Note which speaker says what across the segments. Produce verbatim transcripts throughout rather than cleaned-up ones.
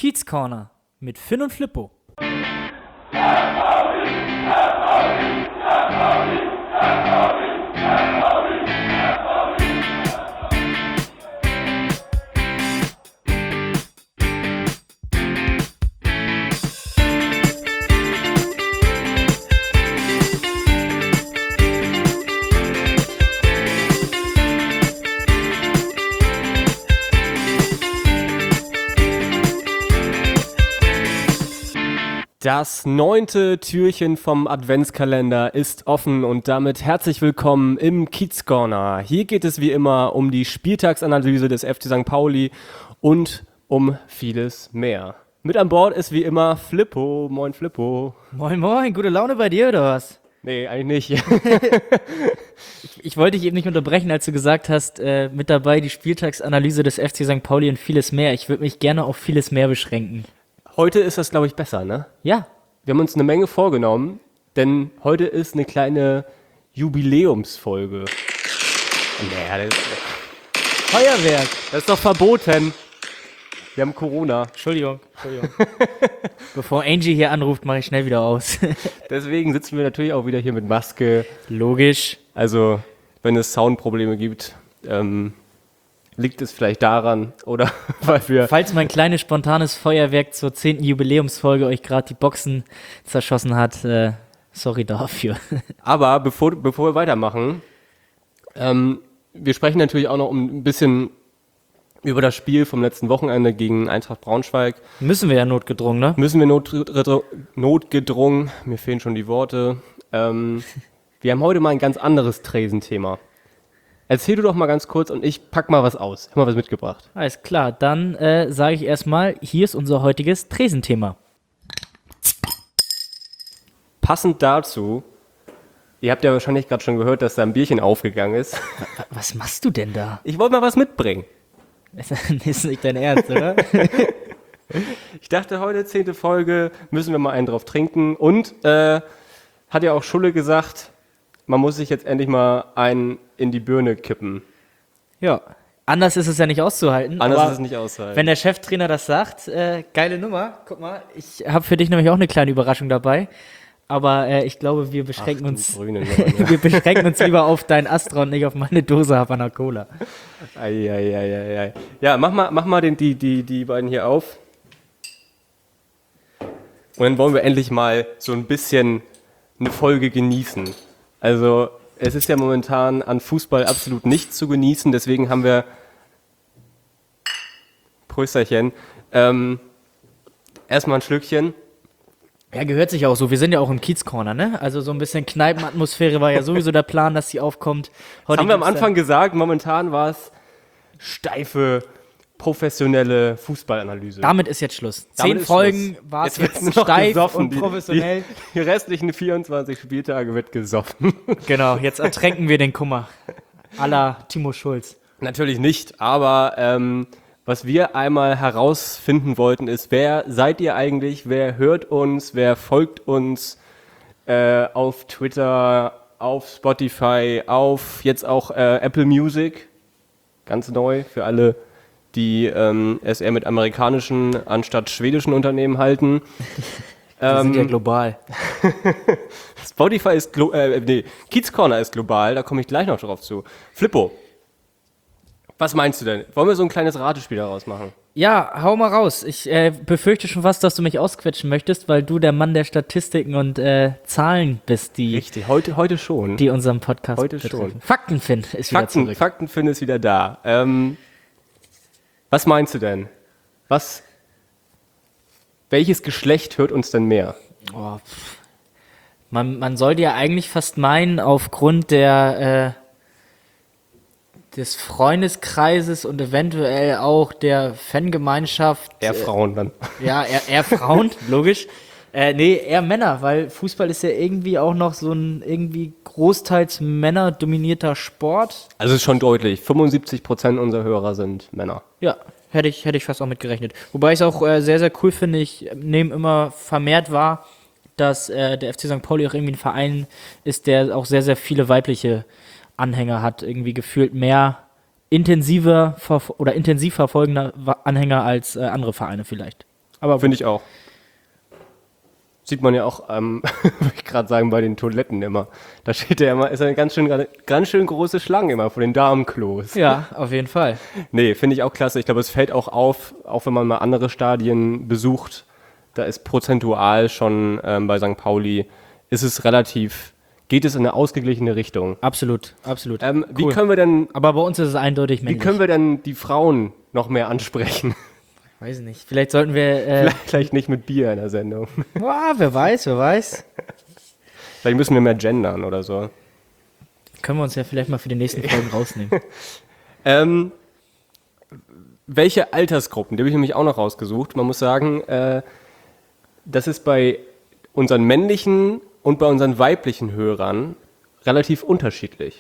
Speaker 1: Kiez Corner mit Finn und Flippo.
Speaker 2: Das neunte Türchen vom Adventskalender ist offen und damit herzlich willkommen im Kiez Corner. Hier geht es wie immer um die Spieltagsanalyse des F C Sankt Pauli und um vieles mehr. Mit an Bord ist wie immer Flippo. Moin Flippo.
Speaker 1: Moin moin, gute Laune bei dir oder was?
Speaker 2: Nee, eigentlich nicht.
Speaker 1: ich, ich wollte dich eben nicht unterbrechen, als du gesagt hast, äh, mit dabei die Spieltagsanalyse des F C Sankt Pauli und vieles mehr. Ich würde mich gerne auf vieles mehr beschränken.
Speaker 2: Heute ist das, glaube ich, besser, ne?
Speaker 1: Ja.
Speaker 2: Wir haben uns eine Menge vorgenommen, denn heute ist eine kleine Jubiläumsfolge. Nee, das ist
Speaker 1: Feuerwerk.
Speaker 2: Das ist doch verboten. Wir haben Corona.
Speaker 1: Entschuldigung, Entschuldigung. Bevor Angie hier anruft, mache ich schnell wieder aus.
Speaker 2: Deswegen sitzen wir natürlich auch wieder hier mit Maske.
Speaker 1: Logisch.
Speaker 2: Also, wenn es Soundprobleme gibt, ähm, liegt es vielleicht daran, oder weil wir...
Speaker 1: Falls mein kleines spontanes Feuerwerk zur zehnten Jubiläumsfolge euch gerade die Boxen zerschossen hat, äh, sorry dafür.
Speaker 2: Aber bevor, bevor wir weitermachen, ähm, wir sprechen natürlich auch noch um ein bisschen über das Spiel vom letzten Wochenende gegen Eintracht Braunschweig.
Speaker 1: Müssen wir ja notgedrungen, ne?
Speaker 2: Müssen wir not, notgedrungen, mir fehlen schon die Worte. Ähm, wir haben heute mal ein ganz anderes Tresenthema. Erzähl du doch mal ganz kurz und ich pack mal was aus. Ich hab mal was mitgebracht.
Speaker 1: Alles klar, dann äh, sage ich erstmal, hier ist unser heutiges Tresenthema.
Speaker 2: Passend dazu, ihr habt ja wahrscheinlich gerade schon gehört, dass da ein Bierchen aufgegangen ist.
Speaker 1: Was machst du denn da?
Speaker 2: Ich wollte mal was mitbringen.
Speaker 1: Das ist nicht dein Ernst, oder?
Speaker 2: Ich dachte, heute, zehnte Folge, müssen wir mal einen drauf trinken. Und äh, hat ja auch Schulle gesagt, man muss sich jetzt endlich mal einen in die Birne kippen.
Speaker 1: Ja, anders ist es ja nicht auszuhalten.
Speaker 2: Anders
Speaker 1: aber
Speaker 2: ist es nicht auszuhalten.
Speaker 1: Wenn der Cheftrainer das sagt, äh, geile Nummer. Guck mal, ich habe für dich nämlich auch eine kleine Überraschung dabei. Aber äh, ich glaube, wir beschränken
Speaker 2: Ach,
Speaker 1: uns
Speaker 2: Grüne, ne?
Speaker 1: wir beschränken uns lieber auf dein Astra und nicht auf meine Dose Havana Cola.
Speaker 2: Eieieiei. Ja, mach mal, mach mal den, die, die, die beiden hier auf. Und dann wollen wir endlich mal so ein bisschen eine Folge genießen. Also es ist ja momentan an Fußball absolut nichts zu genießen, deswegen haben wir Prösterchen. Ähm, erstmal ein Schlückchen.
Speaker 1: Ja, gehört sich auch so. Wir sind ja auch im Kiez Corner, ne? Also so ein bisschen Kneipenatmosphäre war ja sowieso der Plan, dass sie aufkommt. Heute
Speaker 2: Das haben wir am
Speaker 1: gibt's
Speaker 2: Anfang gesagt, momentan war es steife, professionelle Fußballanalyse.
Speaker 1: Damit ist jetzt Schluss.
Speaker 2: Damit
Speaker 1: Zehn
Speaker 2: ist
Speaker 1: Folgen
Speaker 2: Schluss.
Speaker 1: war es
Speaker 2: Jetzt
Speaker 1: jetzt,
Speaker 2: wird's nur noch
Speaker 1: steif
Speaker 2: gesoffen.
Speaker 1: und
Speaker 2: Die-
Speaker 1: professionell.
Speaker 2: Die, die restlichen vierundzwanzig Spieltage wird gesoffen.
Speaker 1: Genau, jetzt ertränken wir den Kummer. À la Timo Schulz.
Speaker 2: Natürlich nicht, aber ähm, was wir einmal herausfinden wollten ist, wer seid ihr eigentlich, wer hört uns, wer folgt uns äh, auf Twitter, auf Spotify, auf jetzt auch äh, Apple Music, ganz neu für alle, die ähm, es eher mit amerikanischen anstatt schwedischen Unternehmen halten.
Speaker 1: Wir sind ja
Speaker 2: Ähm,
Speaker 1: global.
Speaker 2: Spotify ist, glo- äh, nee, Kiez Corner ist global, da komme ich gleich noch drauf zu. Flippo, was meinst du denn? Wollen wir so ein kleines Ratespiel daraus machen?
Speaker 1: Ja, hau mal raus. Ich äh, befürchte schon fast, dass du mich ausquetschen möchtest, weil du der Mann der Statistiken und äh, Zahlen bist, die,
Speaker 2: Richtig, heute, heute schon.
Speaker 1: die unseren Podcast
Speaker 2: Heute
Speaker 1: betreffen.
Speaker 2: schon.
Speaker 1: Faktenfin ist wieder
Speaker 2: Fakten,
Speaker 1: zurück.
Speaker 2: Faktenfin ist wieder da. Ähm, was meinst du denn? Was, welches Geschlecht hört uns denn mehr?
Speaker 1: Oh, pff. man, man sollte ja eigentlich fast meinen, aufgrund der, äh, des Freundeskreises und eventuell auch der Fangemeinschaft.
Speaker 2: Eher Frauen dann.
Speaker 1: Ja, eher, eher Frauen, logisch. Äh, nee, eher Männer, weil Fußball ist ja irgendwie auch noch so ein irgendwie großteils männerdominierter Sport.
Speaker 2: Also es ist schon deutlich, fünfundsiebzig Prozent unserer Hörer sind Männer.
Speaker 1: Ja, hätte ich, hätte ich fast auch mit gerechnet. Wobei ich es auch äh, sehr, sehr cool finde, ich nehme immer vermehrt wahr, dass äh, der F C Sankt Pauli auch irgendwie ein Verein ist, der auch sehr, sehr viele weibliche Anhänger hat. Irgendwie gefühlt mehr intensiver verf- oder intensiv verfolgende Wa- Anhänger als äh, andere Vereine vielleicht. Aber
Speaker 2: Finde ich auch. Sieht man ja auch, ähm, würde ich gerade sagen, bei den Toiletten immer. Da steht ja immer, ist eine ganz schön, ganz schön große Schlange immer vor den Damenklos.
Speaker 1: ja, auf jeden Fall.
Speaker 2: Nee, finde ich auch klasse. Ich glaube, es fällt auch auf, auch wenn man mal andere Stadien besucht, da ist prozentual schon ähm, bei Sankt Pauli, ist es relativ, geht es in eine ausgeglichene Richtung.
Speaker 1: Absolut, absolut.
Speaker 2: Ähm, Wie
Speaker 1: Cool.
Speaker 2: können wir denn,
Speaker 1: Aber bei uns ist es eindeutig
Speaker 2: wie
Speaker 1: männlich.
Speaker 2: können wir denn die Frauen noch mehr ansprechen?
Speaker 1: Weiß nicht. Vielleicht sollten wir. Äh,
Speaker 2: Vielleicht, vielleicht nicht mit Bier in der Sendung.
Speaker 1: boah, wer weiß, wer weiß.
Speaker 2: Vielleicht müssen wir mehr gendern oder so.
Speaker 1: Können wir uns ja vielleicht mal für die nächsten Folgen rausnehmen.
Speaker 2: Ähm, welche Altersgruppen? Die habe ich nämlich auch noch rausgesucht. Man muss sagen, äh, das ist bei unseren männlichen und bei unseren weiblichen Hörern relativ unterschiedlich.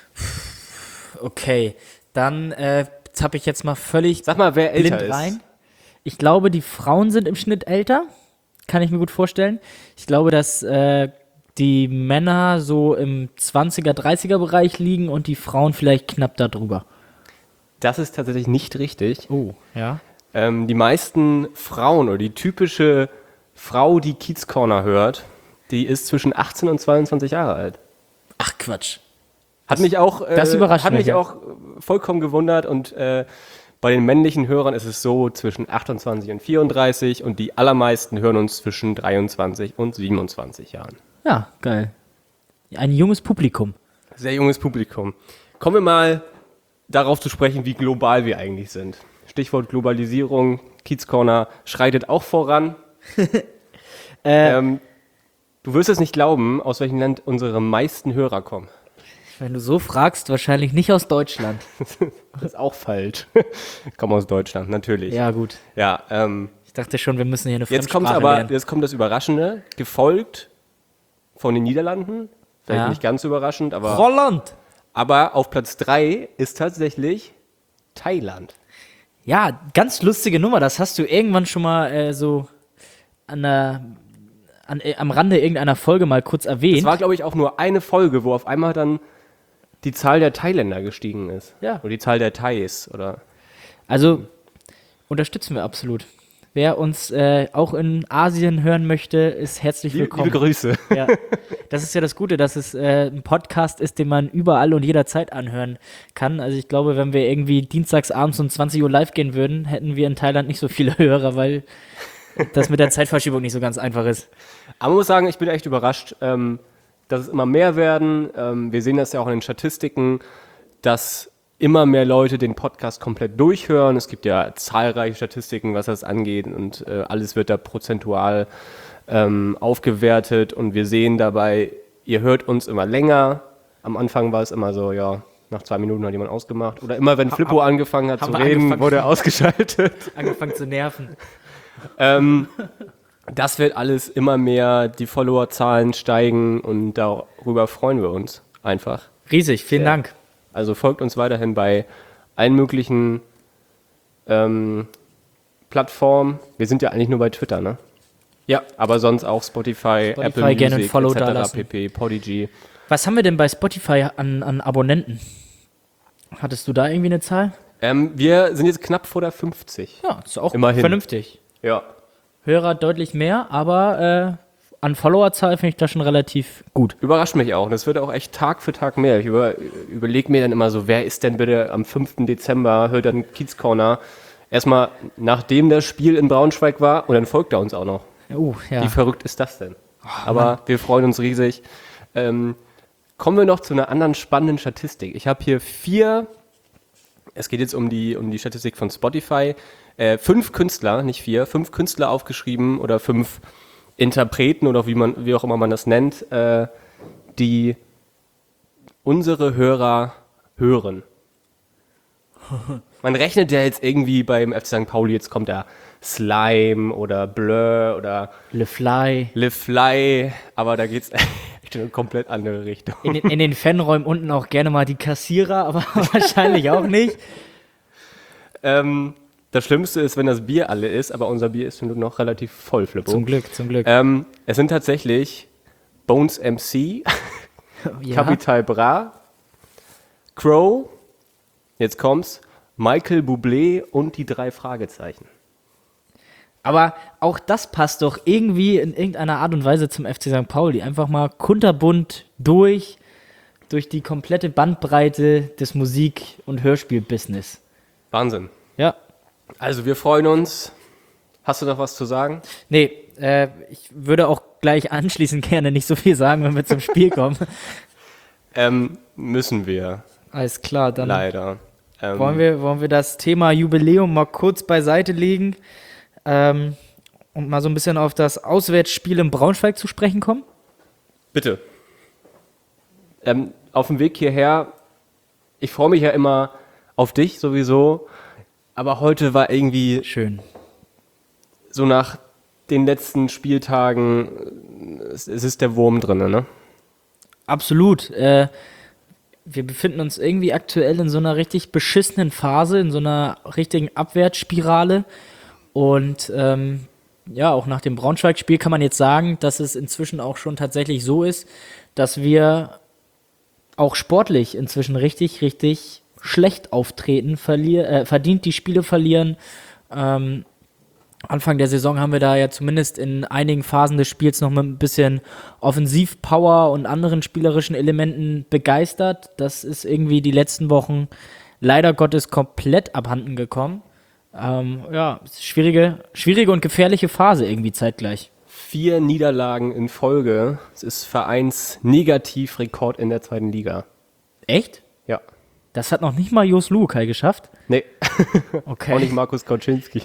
Speaker 1: Okay, dann äh, zapp ich jetzt mal völlig
Speaker 2: Sag mal, wer älter
Speaker 1: blind
Speaker 2: ist.
Speaker 1: rein. Ich glaube, die Frauen sind im Schnitt älter. Kann ich mir gut vorstellen. Ich glaube, dass äh, die Männer so im zwanziger, dreißiger Bereich liegen und die Frauen vielleicht knapp darüber.
Speaker 2: Das ist tatsächlich nicht richtig.
Speaker 1: Oh, ja.
Speaker 2: Ähm, die meisten Frauen oder die typische Frau, die Kiez Corner hört, die ist zwischen achtzehn und zweiundzwanzig Jahre alt.
Speaker 1: Ach, Quatsch.
Speaker 2: Hat mich auch, äh,
Speaker 1: das überrascht
Speaker 2: hat
Speaker 1: mich,
Speaker 2: mich
Speaker 1: ja.
Speaker 2: auch vollkommen gewundert und äh, bei den männlichen Hörern ist es so zwischen achtundzwanzig und vierunddreißig und die allermeisten hören uns zwischen dreiundzwanzig und siebenundzwanzig Jahren.
Speaker 1: Ja, geil. Ein junges Publikum.
Speaker 2: Sehr junges Publikum. Kommen wir mal darauf zu sprechen, wie global wir eigentlich sind. Stichwort Globalisierung, Kiez Corner schreitet auch voran.
Speaker 1: Äh,
Speaker 2: ähm, du wirst es nicht glauben, aus welchem Land unsere meisten Hörer kommen.
Speaker 1: Wenn du so fragst, wahrscheinlich nicht aus Deutschland.
Speaker 2: Das ist auch falsch. Kommen aus Deutschland, natürlich.
Speaker 1: Ja, gut.
Speaker 2: Ja, ähm,
Speaker 1: Ich dachte schon, wir müssen hier eine
Speaker 2: jetzt kommt
Speaker 1: Fremdsprache
Speaker 2: aber,
Speaker 1: lernen.
Speaker 2: jetzt kommt das Überraschende, gefolgt von den Niederlanden. Vielleicht
Speaker 1: Ja.
Speaker 2: nicht ganz überraschend, aber,
Speaker 1: Holland!
Speaker 2: aber auf Platz drei ist tatsächlich Thailand.
Speaker 1: Ja, ganz lustige Nummer. Das hast du irgendwann schon mal äh, so an der, an, äh, am Rande irgendeiner Folge mal kurz erwähnt.
Speaker 2: Es war, glaube ich, auch nur eine Folge, wo auf einmal dann die Zahl der Thailänder gestiegen ist.
Speaker 1: Ja.
Speaker 2: Oder die Zahl der Thais. Oder
Speaker 1: Also unterstützen wir absolut. Wer uns äh, auch in Asien hören möchte, ist herzlich
Speaker 2: liebe,
Speaker 1: willkommen.
Speaker 2: liebe Grüße.
Speaker 1: Ja. Das ist ja das Gute, dass es äh, ein Podcast ist, den man überall und jederzeit anhören kann. Also ich glaube, wenn wir irgendwie dienstags abends um zwanzig Uhr live gehen würden, hätten wir in Thailand nicht so viele Hörer, weil das mit der Zeitverschiebung nicht so ganz einfach ist.
Speaker 2: Aber man muss sagen, ich bin echt überrascht, ähm, dass es immer mehr werden. Ähm, wir sehen das ja auch in den Statistiken, dass immer mehr Leute den Podcast komplett durchhören. Es gibt ja zahlreiche Statistiken, was das angeht und äh, alles wird da prozentual ähm, aufgewertet und wir sehen dabei, ihr hört uns immer länger. Am Anfang war es immer so, ja, nach zwei Minuten hat jemand ausgemacht. Oder immer, wenn Flippo angefangen hat zu
Speaker 1: haben wir
Speaker 2: reden,
Speaker 1: angefangen.
Speaker 2: wurde er ausgeschaltet.
Speaker 1: Angefangen zu nerven.
Speaker 2: ähm, das wird alles immer mehr, die Followerzahlen steigen und darüber freuen wir uns einfach.
Speaker 1: Riesig, vielen
Speaker 2: Sehr.
Speaker 1: Dank.
Speaker 2: Also folgt uns weiterhin bei allen möglichen ähm, Plattformen. Wir sind ja eigentlich nur bei Twitter, ne?
Speaker 1: Ja.
Speaker 2: Aber sonst auch Spotify,
Speaker 1: Spotify,
Speaker 2: Apple
Speaker 1: gerne ein
Speaker 2: Music,
Speaker 1: Follow
Speaker 2: et cetera
Speaker 1: dalassen.
Speaker 2: pp, Podigy.
Speaker 1: Was haben wir denn bei Spotify an, an Abonnenten? Hattest du da irgendwie eine Zahl?
Speaker 2: Ähm, wir sind jetzt knapp vor der fünfzig.
Speaker 1: Ja, ist auch
Speaker 2: Immerhin.
Speaker 1: vernünftig.
Speaker 2: Ja.
Speaker 1: Hörer deutlich mehr, aber äh, an Followerzahl finde ich das schon relativ gut.
Speaker 2: Überrascht mich auch. Und es wird auch echt Tag für Tag mehr. Ich über, überlege mir dann immer so, wer ist denn bitte am fünften Dezember, hört dann Kiez Corner. Erstmal, nachdem das Spiel in Braunschweig war, und dann folgt er uns auch noch.
Speaker 1: Uh, ja.
Speaker 2: Wie verrückt ist das denn? Aber wir freuen uns riesig. Ähm, kommen wir noch zu einer anderen spannenden Statistik. Ich habe hier vier, es geht jetzt um die, um die Statistik von Spotify, äh, fünf Künstler, nicht vier, fünf Künstler aufgeschrieben oder fünf Interpreten oder wie man, wie auch immer man das nennt, äh, die unsere Hörer hören. Man rechnet ja jetzt irgendwie beim F C Sankt Pauli, jetzt kommt da Slime oder Blur oder
Speaker 1: Le Fly.
Speaker 2: Le Fly, aber da geht's echt in eine komplett andere Richtung.
Speaker 1: In den, in den Fanräumen unten auch gerne mal die Kassierer, aber wahrscheinlich auch nicht.
Speaker 2: Ähm, das Schlimmste ist, wenn das Bier alle ist, aber unser Bier ist nun noch relativ voll, Flippo.
Speaker 1: Zum Glück, zum Glück.
Speaker 2: Ähm, es sind tatsächlich Bones M C,
Speaker 1: ja.
Speaker 2: Capital Bra, Crow, jetzt kommt's, Michael Bublé und die drei Fragezeichen.
Speaker 1: Aber auch das passt doch irgendwie in irgendeiner Art und Weise zum F C Sankt Pauli. Einfach mal kunterbunt durch, durch die komplette Bandbreite des Musik- und Hörspiel-Business.
Speaker 2: Wahnsinn.
Speaker 1: Ja.
Speaker 2: Also wir freuen uns. Hast du noch was zu sagen?
Speaker 1: Nee, äh, ich würde auch gleich anschließend gerne nicht so viel sagen, wenn wir zum Spiel kommen.
Speaker 2: Ähm, müssen wir.
Speaker 1: Alles klar, dann
Speaker 2: Leider. Ähm,
Speaker 1: wollen wir, wollen wir das Thema Jubiläum mal kurz beiseite legen ähm, und mal so ein bisschen auf das Auswärtsspiel in Braunschweig zu sprechen kommen?
Speaker 2: Bitte. Ähm, auf dem Weg hierher, ich freue mich ja immer auf dich sowieso, aber heute war irgendwie
Speaker 1: Schön.
Speaker 2: so nach den letzten Spieltagen, es, es ist der Wurm drin, ne?
Speaker 1: Absolut. Äh, wir befinden uns irgendwie aktuell in so einer richtig beschissenen Phase, in so einer richtigen Abwärtsspirale. Und ähm, ja, auch nach dem Braunschweig-Spiel kann man jetzt sagen, dass es inzwischen auch schon tatsächlich so ist, dass wir auch sportlich inzwischen richtig, richtig schlecht auftreten, verlier äh, verdient die Spiele verlieren. Ähm, Anfang der Saison haben wir da ja zumindest in einigen Phasen des Spiels noch mit ein bisschen Offensivpower und anderen spielerischen Elementen begeistert. Das ist irgendwie die letzten Wochen leider Gottes komplett abhanden gekommen. Ähm, ja, schwierige, schwierige und gefährliche Phase irgendwie zeitgleich.
Speaker 2: Vier Niederlagen in Folge. Es ist Vereinsnegativrekord in der zweiten Liga.
Speaker 1: Echt?
Speaker 2: Ja.
Speaker 1: Das hat noch nicht mal Jos Lukai geschafft?
Speaker 2: Nee,
Speaker 1: Okay.
Speaker 2: auch nicht Markus Kauczynski.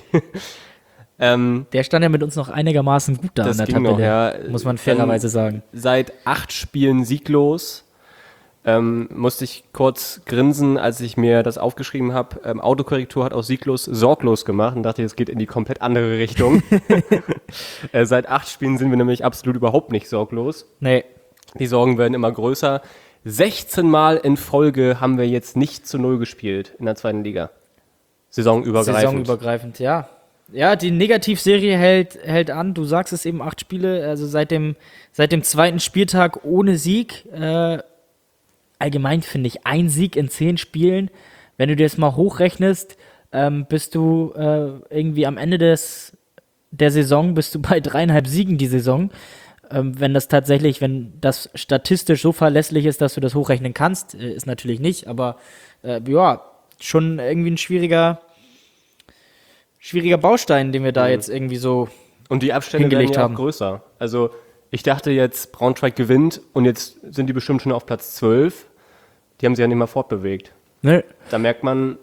Speaker 2: ähm,
Speaker 1: Der stand ja mit uns noch einigermaßen gut da
Speaker 2: Das
Speaker 1: in der
Speaker 2: ging
Speaker 1: Tabelle,
Speaker 2: noch, ja.
Speaker 1: muss man fairerweise sagen.
Speaker 2: Seit acht Spielen sieglos. Ähm, musste ich kurz grinsen, als ich mir das aufgeschrieben habe. Ähm, Autokorrektur hat aus sieglos sorglos gemacht und dachte, es geht in die komplett andere Richtung. äh, seit acht Spielen sind wir nämlich absolut überhaupt nicht sorglos.
Speaker 1: Nee,
Speaker 2: Die Sorgen werden immer größer. sechzehn Mal in Folge haben wir jetzt nicht zu Null gespielt in der zweiten Liga. Saisonübergreifend.
Speaker 1: saisonübergreifend, ja. Ja, die Negativserie hält, hält an. Du sagst es eben, acht Spiele, also seit dem, seit dem zweiten Spieltag ohne Sieg. Äh, allgemein finde ich, ein Sieg in zehn Spielen. Wenn du dir das mal hochrechnest, ähm, bist du äh, irgendwie am Ende des, der Saison, bist du bei dreieinhalb Siegen die Saison. Ähm, wenn das tatsächlich, wenn das statistisch so verlässlich ist, dass du das hochrechnen kannst, äh, ist natürlich nicht, aber äh, ja, schon irgendwie ein schwieriger, schwieriger Baustein, den wir da
Speaker 2: Mhm.
Speaker 1: jetzt irgendwie so.
Speaker 2: Und die Abstände werden
Speaker 1: hingelegt
Speaker 2: ja auch
Speaker 1: haben.
Speaker 2: größer. Also ich dachte jetzt, Braunschweig gewinnt und jetzt sind die bestimmt schon auf Platz zwölf. Die haben sich ja nicht mal fortbewegt.
Speaker 1: Ne,
Speaker 2: Da merkt man,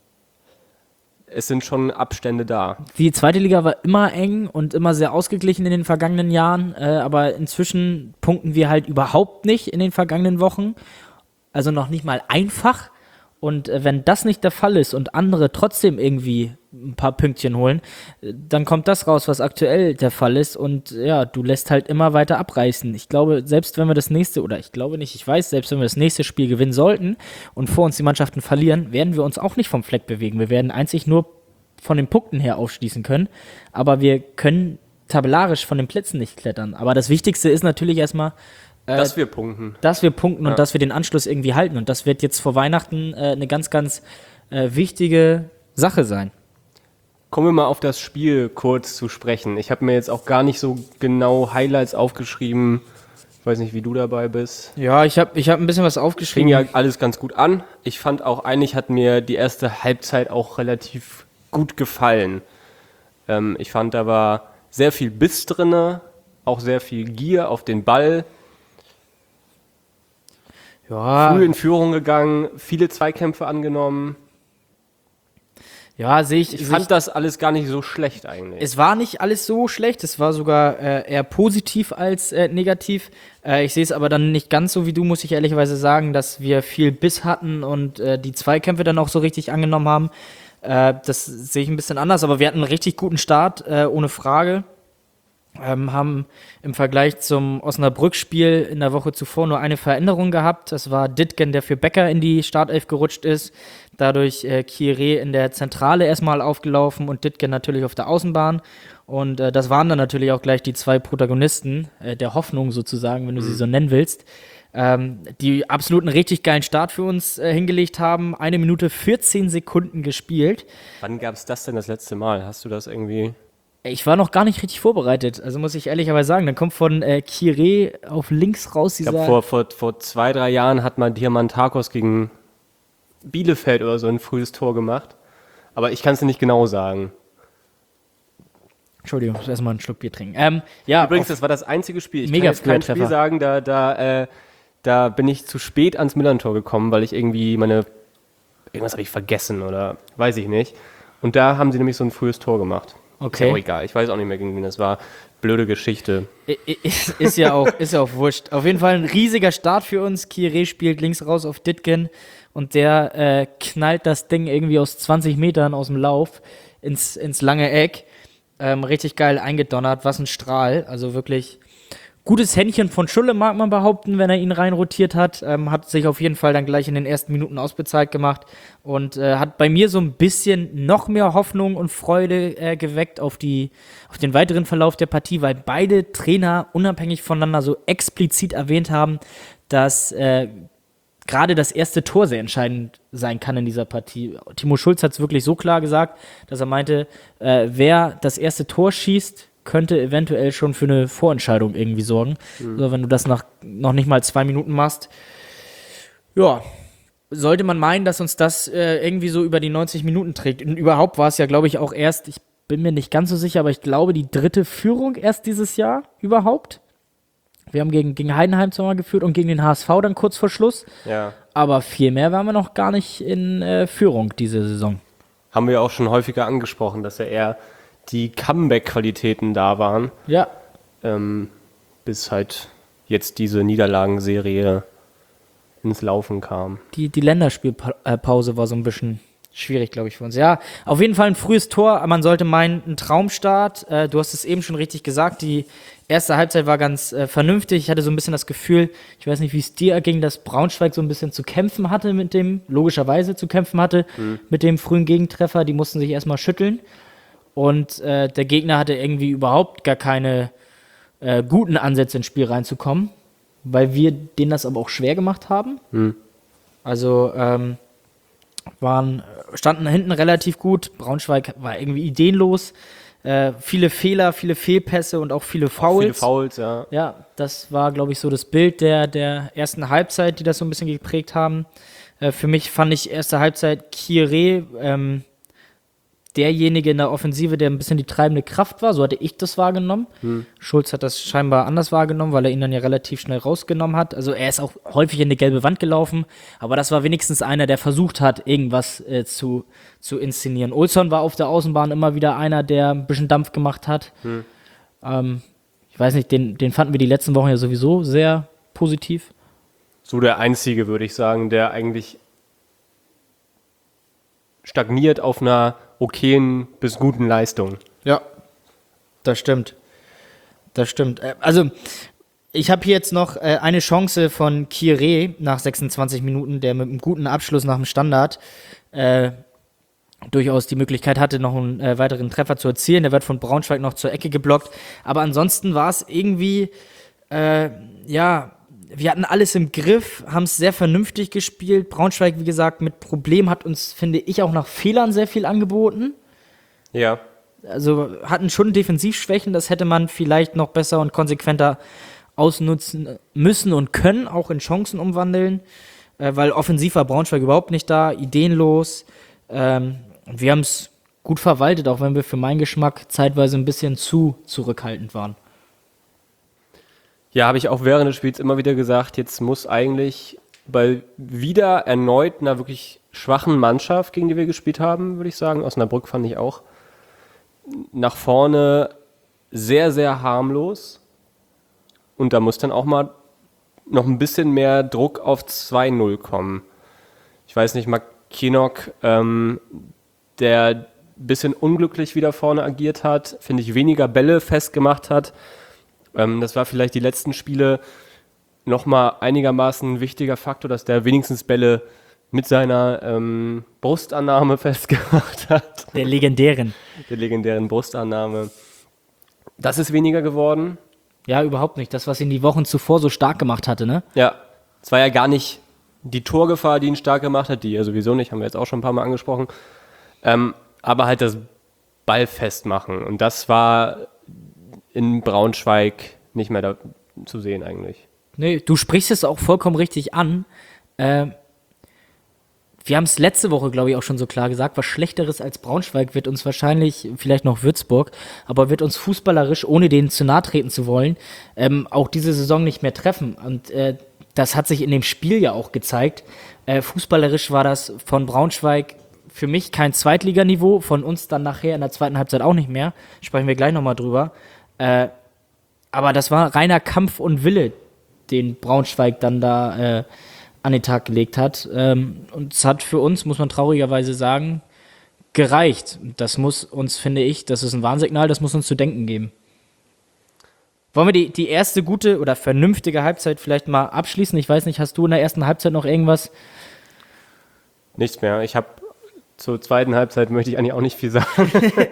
Speaker 2: es sind schon Abstände da.
Speaker 1: die zweite Liga war immer eng und immer sehr ausgeglichen in den vergangenen Jahren, äh, aber inzwischen punkten wir halt überhaupt nicht in den vergangenen Wochen. Also noch nicht mal einfach. Und äh, wenn das nicht der Fall ist und andere trotzdem irgendwie ein paar Pünktchen holen, äh, dann kommt das raus, was aktuell der Fall ist. Und äh, ja, du lässt halt immer weiter abreißen. Ich glaube, selbst wenn wir das nächste, oder ich glaube nicht, ich weiß, selbst wenn wir das nächste Spiel gewinnen sollten und vor uns die Mannschaften verlieren, werden wir uns auch nicht vom Fleck bewegen. Wir werden einzig nur von den Punkten her aufschließen können, aber wir können tabellarisch von den Plätzen nicht klettern. Aber das Wichtigste ist natürlich erstmal, äh,
Speaker 2: Dass wir punkten.
Speaker 1: dass wir punkten
Speaker 2: Ja.
Speaker 1: und dass wir den Anschluss irgendwie halten. Und das wird jetzt vor Weihnachten äh, eine ganz, ganz äh, wichtige Sache sein.
Speaker 2: Kommen wir mal auf das Spiel kurz zu sprechen. Ich habe mir jetzt auch gar nicht so genau Highlights aufgeschrieben. Ich weiß nicht, wie du dabei bist.
Speaker 1: Ja, ich habe ich hab ein bisschen was
Speaker 2: Fing
Speaker 1: aufgeschrieben.
Speaker 2: ja alles ganz gut an. Ich fand auch, eigentlich hat mir die erste Halbzeit auch relativ gut gefallen. Ähm, ich fand, da war sehr viel Biss drinne, auch sehr viel Gier auf den Ball.
Speaker 1: Ja,
Speaker 2: Früh in Führung gegangen, viele Zweikämpfe angenommen.
Speaker 1: ja sehe ich.
Speaker 2: Ich
Speaker 1: seh
Speaker 2: fand das alles gar nicht so schlecht eigentlich.
Speaker 1: Es war nicht alles so schlecht, es war sogar äh, eher positiv als äh, negativ. Äh, ich sehe es aber dann nicht ganz so wie du, muss ich ehrlicherweise sagen, dass wir viel Biss hatten und äh, die Zweikämpfe dann auch so richtig angenommen haben. Äh, das sehe ich ein bisschen anders, aber wir hatten einen richtig guten Start, äh, ohne Frage. Ähm, haben im Vergleich zum Osnabrück-Spiel in der Woche zuvor nur eine Veränderung gehabt. Das war Dittgen, der für Becker in die Startelf gerutscht ist. Dadurch äh, Kieré in der Zentrale erstmal aufgelaufen und Dittgen natürlich auf der Außenbahn. Und äh, das waren dann natürlich auch gleich die zwei Protagonisten äh, der Hoffnung sozusagen, wenn du sie so nennen willst, ähm, die absolut einen richtig geilen Start für uns äh, hingelegt haben. Eine Minute vierzehn Sekunden gespielt.
Speaker 2: Wann gab es das denn das letzte Mal? Hast du das irgendwie?
Speaker 1: Ich war noch gar nicht richtig vorbereitet, also muss ich ehrlicherweise sagen. Dann kommt von äh, Kire auf links raus
Speaker 2: Ich
Speaker 1: dieser...
Speaker 2: glaube, vor, vor, vor zwei, drei Jahren hat man Diamantakos gegen Bielefeld oder so ein frühes Tor gemacht. Aber ich kann es dir nicht genau sagen.
Speaker 1: Entschuldigung, ich muss erstmal einen Schluck Bier trinken. Ähm, ja,
Speaker 2: Übrigens,
Speaker 1: auf,
Speaker 2: das war das einzige Spiel. Ich
Speaker 1: Mega
Speaker 2: kann jetzt kein
Speaker 1: früher
Speaker 2: Spiel
Speaker 1: Treffer.
Speaker 2: sagen, da, da, äh, da bin ich zu spät ans Millern-Tor gekommen, weil ich irgendwie meine... Irgendwas habe ich vergessen oder weiß ich nicht. Und da haben sie nämlich so ein frühes Tor gemacht.
Speaker 1: Okay.
Speaker 2: Ist ja auch egal, ich weiß auch nicht mehr, gegen wen das war. Blöde Geschichte.
Speaker 1: I- i- ist ja auch, ist ja auch wurscht. Auf jeden Fall ein riesiger Start für uns. Kire spielt links raus auf Ditgen und der äh, knallt das Ding irgendwie aus zwanzig Metern aus dem Lauf ins, ins lange Eck. Ähm, richtig geil eingedonnert, was ein Strahl. Also wirklich gutes Händchen von Schulle, mag man behaupten, wenn er ihn reinrotiert hat. Ähm, hat sich auf jeden Fall dann gleich in den ersten Minuten ausbezahlt gemacht und äh, hat bei mir so ein bisschen noch mehr Hoffnung und Freude äh, geweckt auf, die, auf den weiteren Verlauf der Partie, weil beide Trainer unabhängig voneinander so explizit erwähnt haben, dass äh, gerade das erste Tor sehr entscheidend sein kann in dieser Partie. Timo Schulz hat es wirklich so klar gesagt, dass er meinte, äh, wer das erste Tor schießt, könnte eventuell schon für eine Vorentscheidung irgendwie sorgen. Mhm. Also wenn du das nach noch nicht mal zwei Minuten machst. Ja, sollte man meinen, dass uns das äh, irgendwie so über die neunzig Minuten trägt. Und überhaupt war es ja, glaube ich, auch erst, ich bin mir nicht ganz so sicher, aber ich glaube, die dritte Führung erst dieses Jahr überhaupt. Wir haben gegen, gegen Heidenheim zweimal geführt und gegen den H S V dann kurz vor Schluss.
Speaker 2: Ja.
Speaker 1: Aber viel mehr waren wir noch gar nicht in äh, Führung diese Saison.
Speaker 2: Haben wir auch schon häufiger angesprochen, dass ja eher die Comeback-Qualitäten da waren,
Speaker 1: Ja,
Speaker 2: ähm, bis halt jetzt diese Niederlagenserie ins Laufen kam.
Speaker 1: die, die Länderspielpause war so ein bisschen schwierig, glaube ich, für uns. Ja, auf jeden Fall ein frühes Tor. Man sollte meinen, ein Traumstart. Äh, du hast es eben schon richtig gesagt. Die erste Halbzeit war ganz äh, vernünftig. Ich hatte so ein bisschen das Gefühl, ich weiß nicht, wie es dir erging, dass Braunschweig so ein bisschen zu kämpfen hatte mit dem, logischerweise zu kämpfen hatte, mhm. mit dem frühen Gegentreffer. Die mussten sich erstmal schütteln. Und äh, der Gegner hatte irgendwie überhaupt gar keine äh, guten Ansätze ins Spiel reinzukommen, weil wir denen das aber auch schwer gemacht haben.
Speaker 2: Mhm.
Speaker 1: Also ähm, waren, standen hinten relativ gut. Braunschweig war irgendwie ideenlos. Äh, viele Fehler, viele Fehlpässe und auch viele Fouls.
Speaker 2: Auch viele Fouls, ja.
Speaker 1: Ja, das war, glaube ich, so das Bild der, der ersten Halbzeit, die das so ein bisschen geprägt haben. Äh, für mich fand ich erste Halbzeit Kire ähm, derjenige in der Offensive, der ein bisschen die treibende Kraft war. So hatte ich das wahrgenommen. Hm. Schulz hat das scheinbar anders wahrgenommen, weil er ihn dann ja relativ schnell rausgenommen hat. Also er ist auch häufig in eine gelbe Wand gelaufen, aber das war wenigstens einer, der versucht hat, irgendwas äh, zu, zu inszenieren. Olsson war auf der Außenbahn immer wieder einer, der ein bisschen Dampf gemacht hat. Hm. Ähm, ich weiß nicht, den, den fanden wir die letzten Wochen ja sowieso sehr positiv.
Speaker 2: So der einzige, würde ich sagen, der eigentlich stagniert auf einer okayen bis guten Leistung.
Speaker 1: Ja, das stimmt. Das stimmt. Also, ich habe hier jetzt noch äh, eine Chance von Kire nach sechsundzwanzig Minuten, der mit einem guten Abschluss nach dem Standard äh, durchaus die Möglichkeit hatte, noch einen äh, weiteren Treffer zu erzielen. Der wird von Braunschweig noch zur Ecke geblockt. Aber ansonsten war es irgendwie, äh, ja, wir hatten alles im Griff, haben es sehr vernünftig gespielt. Braunschweig, wie gesagt, mit Problem hat uns, finde ich, auch nach Fehlern sehr viel angeboten.
Speaker 2: Ja.
Speaker 1: Also hatten schon Defensivschwächen, das hätte man vielleicht noch besser und konsequenter ausnutzen müssen und können, auch in Chancen umwandeln, äh, weil offensiv war Braunschweig überhaupt nicht da, ideenlos. Ähm, wir haben es gut verwaltet, auch wenn wir für meinen Geschmack zeitweise ein bisschen zu zurückhaltend waren.
Speaker 2: Ja, habe ich auch während des Spiels immer wieder gesagt, jetzt muss eigentlich bei wieder erneut einer wirklich schwachen Mannschaft, gegen die wir gespielt haben, würde ich sagen, Osnabrück fand ich auch, nach vorne sehr, sehr harmlos. Und da muss dann auch mal noch ein bisschen mehr Druck auf zwei null kommen. Ich weiß nicht, Mackinock, ähm, der ein bisschen unglücklich wieder vorne agiert hat, finde ich, weniger Bälle festgemacht hat. Ähm, das war vielleicht die letzten Spiele nochmal einigermaßen ein wichtiger Faktor, dass der wenigstens Bälle mit seiner ähm, Brustannahme festgemacht hat.
Speaker 1: Der legendären.
Speaker 2: Der legendären Brustannahme. Das ist weniger geworden.
Speaker 1: Ja, überhaupt nicht. Das, was ihn die Wochen zuvor so stark gemacht hatte, ne?
Speaker 2: Ja, es war ja gar nicht die Torgefahr, die ihn stark gemacht hat, die er sowieso nicht, haben wir jetzt auch schon ein paar Mal angesprochen. Ähm, aber halt das Ball festmachen. Und das war in Braunschweig nicht mehr da zu sehen eigentlich.
Speaker 1: Nee, du sprichst es auch vollkommen richtig an. Äh, wir haben es letzte Woche, glaube ich, auch schon so klar gesagt, was Schlechteres als Braunschweig wird uns wahrscheinlich, vielleicht noch Würzburg, aber wird uns fußballerisch, ohne denen zu nahe treten zu wollen, ähm, auch diese Saison nicht mehr treffen. Und äh, das hat sich in dem Spiel ja auch gezeigt. Äh, fußballerisch war das von Braunschweig für mich kein Zweitliganiveau, von uns dann nachher in der zweiten Halbzeit auch nicht mehr. Sprechen wir gleich nochmal drüber. Äh, aber das war reiner Kampf und Wille, den Braunschweig dann da äh, an den Tag gelegt hat. Ähm, und es hat für uns, muss man traurigerweise sagen, gereicht. Das muss uns, finde ich, das ist ein Warnsignal, das muss uns zu denken geben. Wollen wir die, die erste gute oder vernünftige Halbzeit vielleicht mal abschließen? Ich weiß nicht, hast du in der ersten Halbzeit noch irgendwas?
Speaker 2: Nichts mehr. Ich habe zur zweiten Halbzeit möchte ich eigentlich auch nicht viel sagen.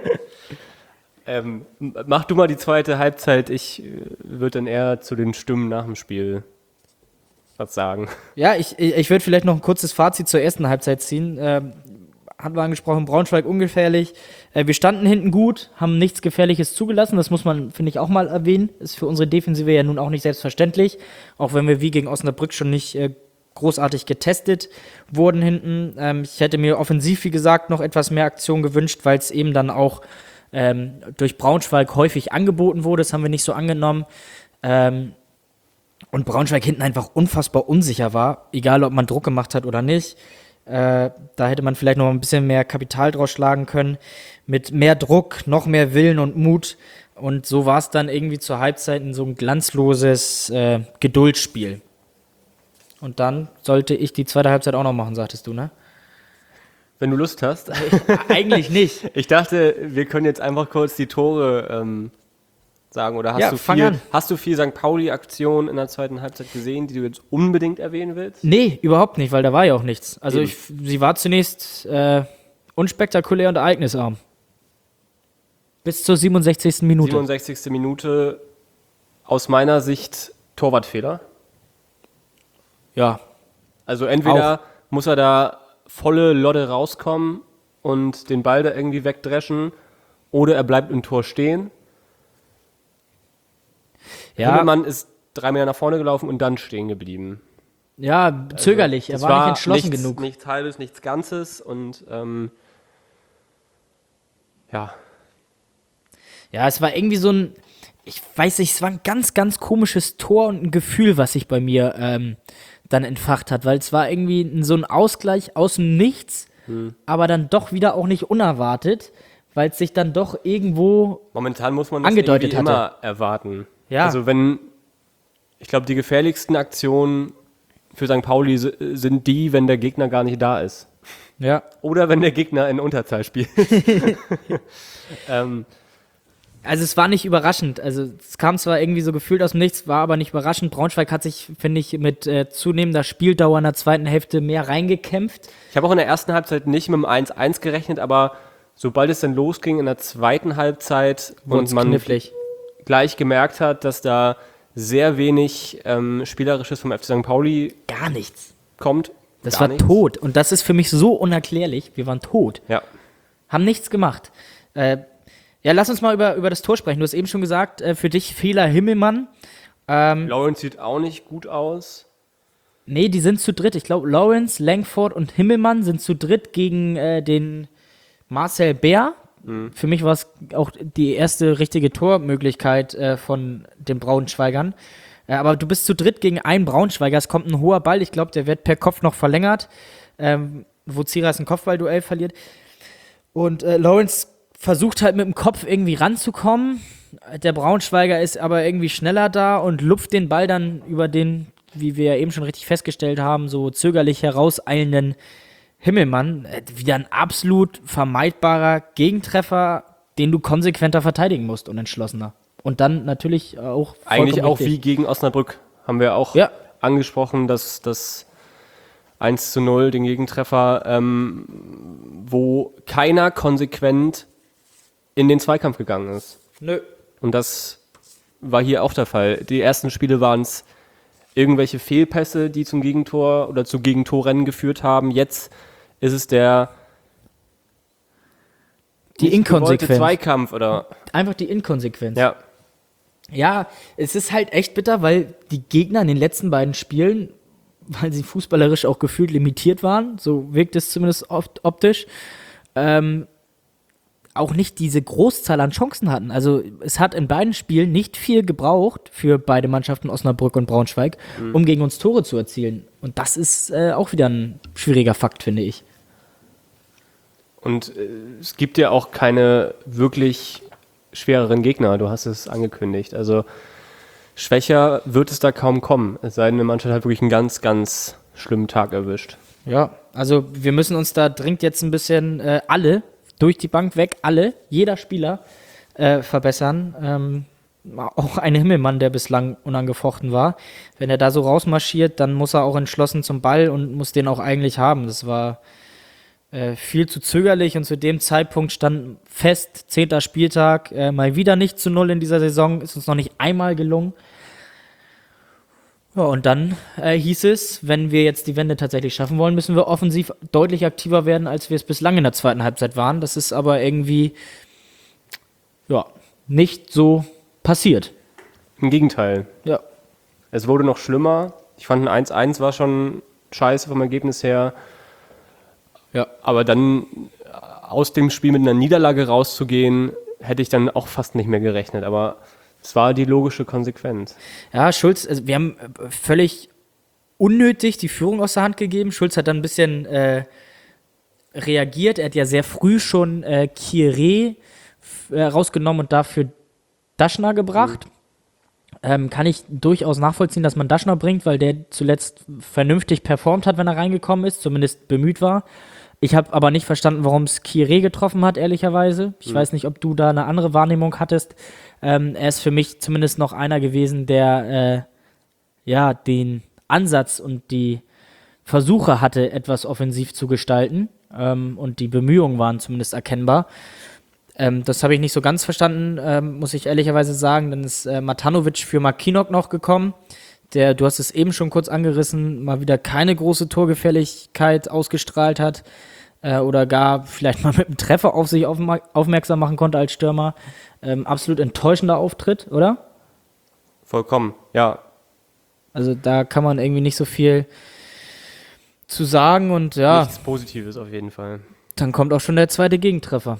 Speaker 2: ähm, mach du mal die zweite Halbzeit. Ich äh, würde dann eher zu den Stimmen nach dem Spiel was sagen.
Speaker 1: Ja, ich, ich würde vielleicht noch ein kurzes Fazit zur ersten Halbzeit ziehen. Ähm, hatten wir angesprochen, Braunschweig ungefährlich. Äh, wir standen hinten gut, haben nichts Gefährliches zugelassen. Das muss man, finde ich, auch mal erwähnen. Ist für unsere Defensive ja nun auch nicht selbstverständlich. Auch wenn wir wie gegen Osnabrück schon nicht äh, großartig getestet wurden hinten. Ähm, ich hätte mir offensiv, wie gesagt, noch etwas mehr Aktion gewünscht, weil es eben dann auch ähm, durch Braunschweig häufig angeboten wurde. Das haben wir nicht so angenommen. Ähm, und Braunschweig hinten einfach unfassbar unsicher war, egal ob man Druck gemacht hat oder nicht. Äh, da hätte man vielleicht noch ein bisschen mehr Kapital draus schlagen können. Mit mehr Druck, noch mehr Willen und Mut. Und so war es dann irgendwie zur Halbzeit in so ein glanzloses äh, Geduldsspiel. Und dann sollte ich die zweite Halbzeit auch noch machen, sagtest du, ne?
Speaker 2: Wenn du Lust hast.
Speaker 1: Eigentlich nicht.
Speaker 2: Ich dachte, wir können jetzt einfach kurz die Tore ähm, sagen. Oder hast,
Speaker 1: Ja,
Speaker 2: du
Speaker 1: fang
Speaker 2: viel,
Speaker 1: an.
Speaker 2: hast du viel Sankt Pauli-Aktionen in der zweiten Halbzeit gesehen, die du jetzt unbedingt erwähnen willst?
Speaker 1: Nee, überhaupt nicht, weil da war ja auch nichts. Also
Speaker 2: Eben.
Speaker 1: ich, sie war zunächst äh, unspektakulär und ereignisarm. Bis zur siebenundsechzigsten Minute.
Speaker 2: siebenundsechzigste Minute, aus meiner Sicht Torwartfehler.
Speaker 1: Ja,
Speaker 2: Also entweder muss er da volle Lodde rauskommen und den Ball da irgendwie wegdreschen, oder er bleibt im Tor stehen.
Speaker 1: ja,
Speaker 2: Himmelmann ist drei Meter nach vorne gelaufen und dann stehen geblieben.
Speaker 1: ja, zögerlich. Er
Speaker 2: Das
Speaker 1: war, nicht entschlossen
Speaker 2: nichts,
Speaker 1: genug.
Speaker 2: Nichts Halbes, nichts Ganzes und ähm, ja,
Speaker 1: Ja, es war irgendwie so ein, ich weiß nicht, es war ein ganz, ganz komisches Tor und ein Gefühl, was sich bei mir ähm, dann entfacht hat, weil es war irgendwie so ein Ausgleich aus dem Nichts, hm. aber dann doch wieder auch nicht unerwartet, weil es sich dann doch irgendwo
Speaker 2: momentan muss man das
Speaker 1: angedeutet
Speaker 2: irgendwie
Speaker 1: hatte.
Speaker 2: immer erwarten.
Speaker 1: Ja.
Speaker 2: Also wenn, ich glaube, die gefährlichsten Aktionen für Sankt Pauli s- sind die, wenn der Gegner gar nicht da ist.
Speaker 1: Ja.
Speaker 2: Oder wenn der Gegner in Unterzahl spielt. ähm,
Speaker 1: Also es war nicht überraschend. Also es kam zwar irgendwie so gefühlt aus dem Nichts, war aber nicht überraschend. Braunschweig hat sich, finde ich, mit äh, zunehmender Spieldauer in der zweiten Hälfte mehr reingekämpft.
Speaker 2: Ich habe auch in der ersten Halbzeit nicht mit dem eins eins gerechnet, aber sobald es dann losging in der zweiten Halbzeit und
Speaker 1: Wurd's
Speaker 2: man
Speaker 1: knifflig.
Speaker 2: gleich gemerkt hat, dass da sehr wenig ähm, Spielerisches vom F C Sankt Pauli
Speaker 1: Gar nichts.
Speaker 2: kommt.
Speaker 1: Das
Speaker 2: gar
Speaker 1: war
Speaker 2: nichts.
Speaker 1: tot. Und das ist für mich so unerklärlich. Wir waren tot.
Speaker 2: Ja.
Speaker 1: Haben nichts gemacht. Äh, ja, lass uns mal über, über das Tor sprechen. Du hast eben schon gesagt, äh, für dich Fehler Himmelmann. Ähm,
Speaker 2: Lawrence sieht auch nicht gut aus.
Speaker 1: nee, die sind zu dritt. Ich glaube, Lawrence, Langford und Himmelmann sind zu dritt gegen äh, den Marcel Bär. Mhm. Für mich war es auch die erste richtige Tormöglichkeit äh, von den Braunschweigern. Äh, aber du bist zu dritt gegen einen Braunschweiger. Es kommt ein hoher Ball. Ich glaube, der wird per Kopf noch verlängert, ähm, wo Zieras ein Kopfballduell verliert. Und äh, Lawrence versucht halt mit dem Kopf irgendwie ranzukommen. Der Braunschweiger ist aber irgendwie schneller da und lupft den Ball dann über den, wie wir ja eben schon richtig festgestellt haben, so zögerlich herauseilenden Himmelmann. Äh, Wieder ein absolut vermeidbarer Gegentreffer, den du konsequenter verteidigen musst und entschlossener. Und dann natürlich auch
Speaker 2: Eigentlich
Speaker 1: vollkommen
Speaker 2: auch wie
Speaker 1: richtig.
Speaker 2: gegen Osnabrück. Haben wir auch
Speaker 1: Ja.
Speaker 2: angesprochen, dass das eins zu null, den Gegentreffer, ähm, wo keiner konsequent in den Zweikampf gegangen ist.
Speaker 1: Nö.
Speaker 2: Und das war hier auch der Fall. Die ersten Spiele waren es irgendwelche Fehlpässe, die zum Gegentor oder zu Gegentorrennen geführt haben. Jetzt ist es der
Speaker 1: Die
Speaker 2: nicht gewollte
Speaker 1: Inkonsequenz.
Speaker 2: Zweikampf oder.
Speaker 1: Einfach die Inkonsequenz.
Speaker 2: Ja.
Speaker 1: Ja, es ist halt echt bitter, weil die Gegner in den letzten beiden Spielen, weil sie fußballerisch auch gefühlt limitiert waren, so wirkt es zumindest oft optisch, ähm, auch nicht diese Großzahl an Chancen hatten. Also es hat in beiden Spielen nicht viel gebraucht für beide Mannschaften Osnabrück und Braunschweig, mhm. um gegen uns Tore zu erzielen. Und das ist äh, auch wieder ein schwieriger Fakt, finde ich.
Speaker 2: Und äh, es gibt ja auch keine wirklich schwereren Gegner, du hast es angekündigt. Also schwächer wird es da kaum kommen, es sei denn, eine Mannschaft hat wirklich einen ganz, ganz schlimmen Tag erwischt.
Speaker 1: Ja, also wir müssen uns da dringend jetzt ein bisschen äh, alle, durch die Bank weg, alle, jeder Spieler äh, verbessern. Ähm, auch ein Himmelmann, der bislang unangefochten war. Wenn er da so rausmarschiert, dann muss er auch entschlossen zum Ball und muss den auch eigentlich haben. Das war äh, viel zu zögerlich und zu dem Zeitpunkt stand fest, zehnter Spieltag, äh, mal wieder nicht zu null in dieser Saison, ist uns noch nicht einmal gelungen. Ja, und dann äh, hieß es, wenn wir jetzt die Wende tatsächlich schaffen wollen, müssen wir offensiv deutlich aktiver werden, als wir es bislang in der zweiten Halbzeit waren. Das ist aber irgendwie ja, nicht so passiert.
Speaker 2: Im Gegenteil.
Speaker 1: Ja.
Speaker 2: Es wurde noch schlimmer. Ich fand ein eins eins war schon scheiße vom Ergebnis her.
Speaker 1: Ja.
Speaker 2: Aber dann aus dem Spiel mit einer Niederlage rauszugehen, hätte ich dann auch fast nicht mehr gerechnet. Aber es war die logische Konsequenz.
Speaker 1: Ja, Schulz, also wir haben völlig unnötig die Führung aus der Hand gegeben. Schulz hat dann ein bisschen äh, reagiert. Er hat ja sehr früh schon äh, Kieré äh, rausgenommen und dafür Daschner gebracht. Mhm. Ähm, kann ich durchaus nachvollziehen, dass man Daschner bringt, weil der zuletzt vernünftig performt hat, wenn er reingekommen ist, zumindest bemüht war. Ich habe aber nicht verstanden, warum es Kieré getroffen hat, ehrlicherweise. Ich mhm. weiß nicht, ob du da eine andere Wahrnehmung hattest. Ähm, er ist für mich zumindest noch einer gewesen, der äh, ja den Ansatz und die Versuche hatte, etwas offensiv zu gestalten. Ähm, und die Bemühungen waren zumindest erkennbar. Ähm, das habe ich nicht so ganz verstanden, ähm, muss ich ehrlicherweise sagen. Dann ist äh, Matanovic für Makinok noch gekommen. Der, du hast es eben schon kurz angerissen, mal wieder keine große Torgefälligkeit ausgestrahlt hat äh, oder gar vielleicht mal mit einem Treffer auf sich aufma- aufmerksam machen konnte als Stürmer. Ähm, absolut enttäuschender Auftritt, oder?
Speaker 2: Vollkommen, ja.
Speaker 1: Also da kann man irgendwie nicht so viel zu sagen und ja.
Speaker 2: Nichts Positives auf jeden Fall.
Speaker 1: Dann kommt auch schon der zweite Gegentreffer.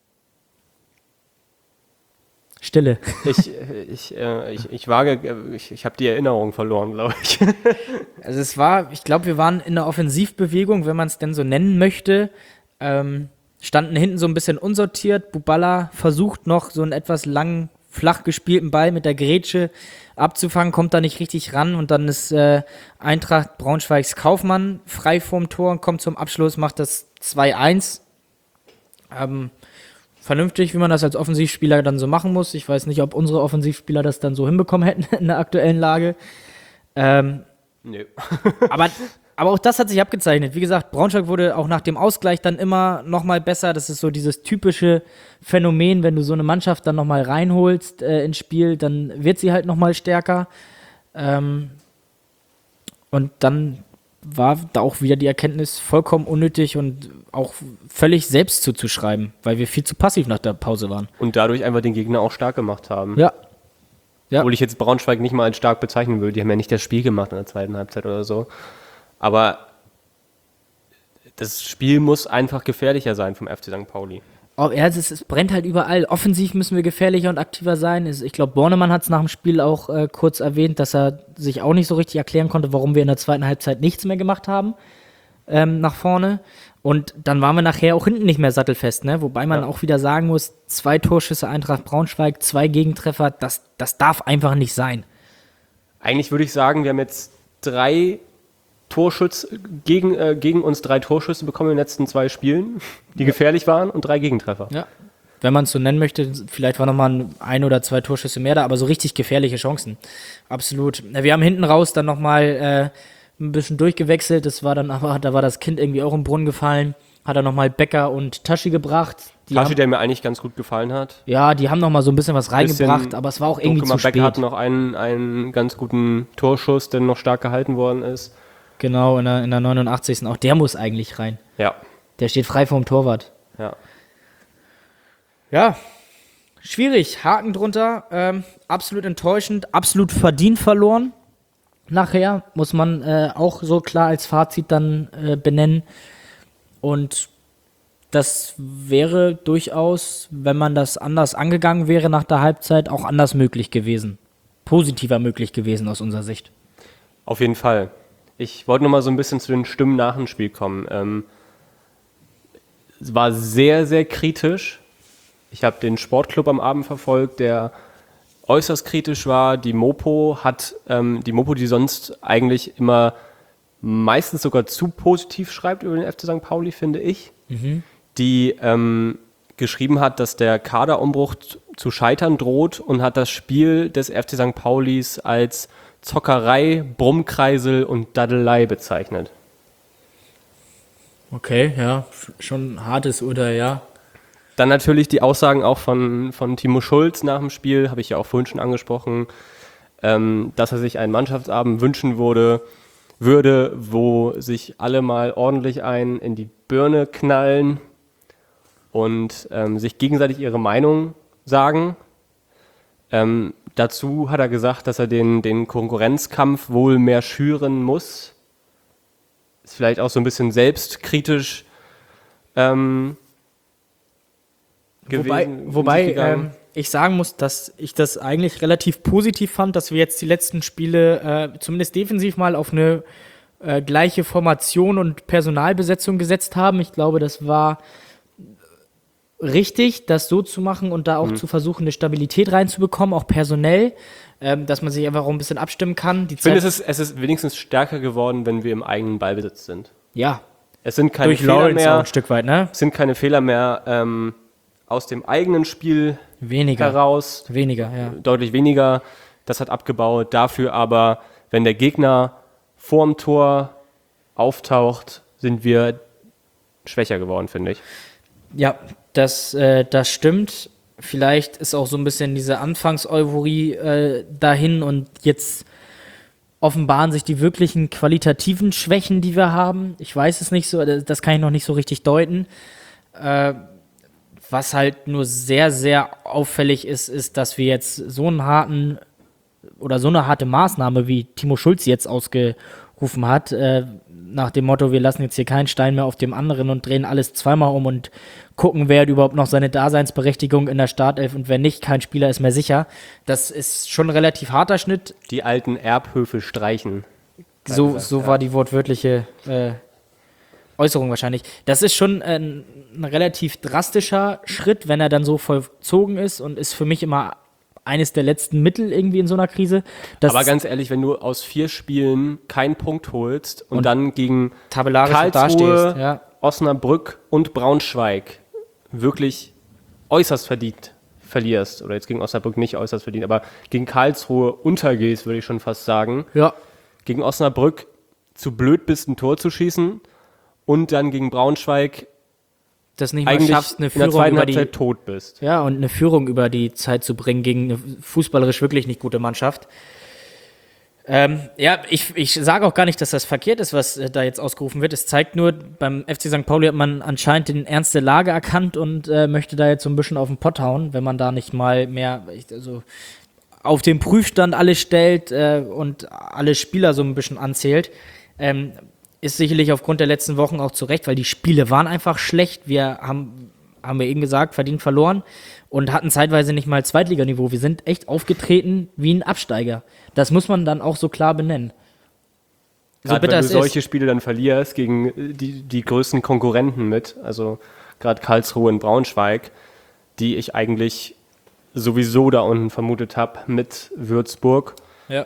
Speaker 1: Stille.
Speaker 2: Ich, ich, äh, ich, ich wage, ich, ich habe die Erinnerung verloren, glaube ich.
Speaker 1: Also es war, ich glaube, wir waren in der Offensivbewegung, wenn man es denn so nennen möchte, ähm, standen hinten so ein bisschen unsortiert. Buballa versucht noch so einen etwas langen, flach gespielten Ball mit der Grätsche abzufangen, kommt da nicht richtig ran und dann ist äh, Eintracht Braunschweigs Kaufmann frei vorm Tor und kommt zum Abschluss, macht das zwei eins. Ähm, vernünftig, wie man das als Offensivspieler dann so machen muss. Ich weiß nicht, ob unsere Offensivspieler das dann so hinbekommen hätten in der aktuellen Lage. Ähm,
Speaker 2: Nö.
Speaker 1: aber, aber auch das hat sich abgezeichnet. Wie gesagt, Braunschweig wurde auch nach dem Ausgleich dann immer noch mal besser. Das ist so dieses typische Phänomen, wenn du so eine Mannschaft dann noch mal reinholst äh, ins Spiel, dann wird sie halt noch mal stärker. Ähm, und dann war da auch wieder die Erkenntnis vollkommen unnötig und auch völlig selbst zuzuschreiben, weil wir viel zu passiv nach der Pause waren.
Speaker 2: Und dadurch einfach den Gegner auch stark gemacht haben.
Speaker 1: Ja. ja.
Speaker 2: Obwohl ich jetzt Braunschweig nicht mal als stark bezeichnen würde. Die haben ja nicht das Spiel gemacht in der zweiten Halbzeit oder so. Aber das Spiel muss einfach gefährlicher sein vom F C Sankt Pauli.
Speaker 1: Oh, ja, es, es brennt halt überall. Offensiv müssen wir gefährlicher und aktiver sein. Ich glaube, Bornemann hat es nach dem Spiel auch äh, kurz erwähnt, dass er sich auch nicht so richtig erklären konnte, warum wir in der zweiten Halbzeit nichts mehr gemacht haben ähm, nach vorne. Und dann waren wir nachher auch hinten nicht mehr sattelfest, ne? Wobei man ja. auch wieder sagen muss, zwei Torschüsse Eintracht Braunschweig, zwei Gegentreffer, das, das darf einfach nicht sein.
Speaker 2: Eigentlich würde ich sagen, wir haben jetzt drei Torschüsse, gegen, äh, gegen uns drei Torschüsse bekommen in den letzten zwei Spielen, die ja. gefährlich waren und drei Gegentreffer.
Speaker 1: Ja. Wenn man es so nennen möchte, vielleicht war nochmal ein, ein oder zwei Torschüsse mehr da, aber so richtig gefährliche Chancen. Absolut. Wir haben hinten raus dann nochmal äh, ein bisschen durchgewechselt, das war dann aber, da war das Kind irgendwie auch im Brunnen gefallen, hat er nochmal Becker und Taschi gebracht. Die
Speaker 2: Taschi,
Speaker 1: haben,
Speaker 2: der mir eigentlich ganz gut gefallen hat.
Speaker 1: Ja, die haben nochmal so ein bisschen was reingebracht, bisschen, aber es war auch irgendwie zu spät.
Speaker 2: Becker hat noch einen, einen ganz guten Torschuss, der noch stark gehalten worden ist.
Speaker 1: Genau, in der, in der neunundachtzigsten Auch der muss eigentlich rein.
Speaker 2: Ja.
Speaker 1: Der steht frei vorm Torwart.
Speaker 2: Ja.
Speaker 1: Ja, schwierig. Haken drunter. Ähm, absolut enttäuschend. Absolut verdient verloren. Nachher muss man äh, auch so klar als Fazit dann äh, benennen. Und das wäre durchaus, wenn man das anders angegangen wäre nach der Halbzeit, auch anders möglich gewesen. Positiver möglich gewesen aus unserer Sicht.
Speaker 2: Auf jeden Fall. Ich wollte noch mal so ein bisschen zu den Stimmen nach dem Spiel kommen. Ähm, es war sehr, sehr kritisch. Ich habe den Sportclub am Abend verfolgt, der äußerst kritisch war. Die Mopo hat, ähm, die Mopo, die sonst eigentlich immer meistens sogar zu positiv schreibt über den F C Sankt Pauli, finde ich, mhm. die ähm, geschrieben hat, dass der Kaderumbruch zu scheitern droht und hat das Spiel des F C Sankt Paulis als Zockerei, Brummkreisel und Daddelei bezeichnet.
Speaker 1: Okay, ja, schon ein hartes Urteil, ja.
Speaker 2: Dann natürlich die Aussagen auch von, von Timo Schulz nach dem Spiel, habe ich ja auch vorhin schon angesprochen, ähm, dass er sich einen Mannschaftsabend wünschen würde, würde, wo sich alle mal ordentlich einen in die Birne knallen und ähm, sich gegenseitig ihre Meinung sagen. Ähm, dazu hat er gesagt, dass er den, den Konkurrenzkampf wohl mehr schüren muss. Ist vielleicht auch so ein bisschen selbstkritisch ähm, gewesen.
Speaker 1: Wobei, wobei ähm, ich sagen muss, dass ich das eigentlich relativ positiv fand, dass wir jetzt die letzten Spiele äh, zumindest defensiv mal auf eine äh, gleiche Formation und Personalbesetzung gesetzt haben. Ich glaube, das war richtig, das so zu machen und da auch mhm. zu versuchen, eine Stabilität reinzubekommen, auch personell, ähm, dass man sich einfach auch ein bisschen abstimmen kann. Die
Speaker 2: ich finde, es ist, es ist wenigstens stärker geworden, wenn wir im eigenen Ballbesitz sind.
Speaker 1: Ja.
Speaker 2: Es sind keine
Speaker 1: Durch
Speaker 2: Fehler
Speaker 1: Lawrence
Speaker 2: mehr.
Speaker 1: Auch ein Stück weit, ne?
Speaker 2: Es sind keine Fehler mehr ähm, aus dem eigenen Spiel
Speaker 1: weniger.
Speaker 2: heraus.
Speaker 1: Weniger, ja.
Speaker 2: Deutlich weniger. Das hat abgebaut. Dafür aber, wenn der Gegner vorm Tor auftaucht, sind wir schwächer geworden, finde ich.
Speaker 1: Ja, das, äh, das stimmt. Vielleicht ist auch so ein bisschen diese Anfangseuphorie äh, dahin und jetzt offenbaren sich die wirklichen qualitativen Schwächen, die wir haben. Ich weiß es nicht so, das kann ich noch nicht so richtig deuten. Äh, was halt nur sehr, sehr auffällig ist, ist, dass wir jetzt so einen harten oder so eine harte Maßnahme, wie Timo Schulz jetzt ausgerufen hat, äh, nach dem Motto, wir lassen jetzt hier keinen Stein mehr auf dem anderen und drehen alles zweimal um und gucken, wer hat überhaupt noch seine Daseinsberechtigung in der Startelf und wer nicht, kein Spieler ist mehr sicher. Das ist schon ein relativ harter Schnitt.
Speaker 2: Die alten Erbhöfe streichen.
Speaker 1: So,
Speaker 2: gesagt,
Speaker 1: so
Speaker 2: ja.
Speaker 1: war die wortwörtliche äh, Äußerung wahrscheinlich. Das ist schon ein, ein relativ drastischer Schritt, wenn er dann so vollzogen ist und ist für mich immer eines der letzten Mittel irgendwie in so einer Krise.
Speaker 2: Aber ganz ehrlich, wenn du aus vier Spielen keinen Punkt holst und, und dann gegen
Speaker 1: tabellarisch
Speaker 2: Karlsruhe,
Speaker 1: ja.
Speaker 2: Osnabrück und Braunschweig wirklich äußerst verdient verlierst, oder jetzt gegen Osnabrück nicht äußerst verdient, aber gegen Karlsruhe untergehst, würde ich schon fast sagen.
Speaker 1: Ja.
Speaker 2: Gegen Osnabrück zu blöd bist, ein Tor zu schießen und dann gegen Braunschweig
Speaker 1: das nicht mal
Speaker 2: eigentlich
Speaker 1: schaffst, eine
Speaker 2: in der
Speaker 1: Führung
Speaker 2: zweiten
Speaker 1: über die
Speaker 2: Halbzeit tot bist.
Speaker 1: Ja, und eine Führung über die Zeit zu bringen gegen eine fußballerisch wirklich nicht gute Mannschaft. Ähm, ja, ich, ich sage auch gar nicht, dass das verkehrt ist, was äh, da jetzt ausgerufen wird. Es zeigt nur, beim F C Sankt Pauli hat man anscheinend den Ernst der Lage erkannt und äh, möchte da jetzt so ein bisschen auf den Pott hauen, wenn man da nicht mal mehr also auf den Prüfstand alles stellt äh, und alle Spieler so ein bisschen anzählt. Ähm, ist sicherlich aufgrund der letzten Wochen auch zu Recht, weil die Spiele waren einfach schlecht. Wir haben, haben wir eben gesagt, verdient verloren und hatten zeitweise nicht mal Zweitliganiveau. Wir sind echt aufgetreten wie ein Absteiger. Das muss man dann auch so klar benennen.
Speaker 2: Gerade
Speaker 1: so bitter
Speaker 2: wenn du
Speaker 1: es
Speaker 2: solche
Speaker 1: ist.
Speaker 2: Spiele dann verlierst gegen die, die größten Konkurrenten mit, also gerade Karlsruhe und Braunschweig, die ich eigentlich sowieso da unten vermutet habe mit Würzburg.
Speaker 1: Ja.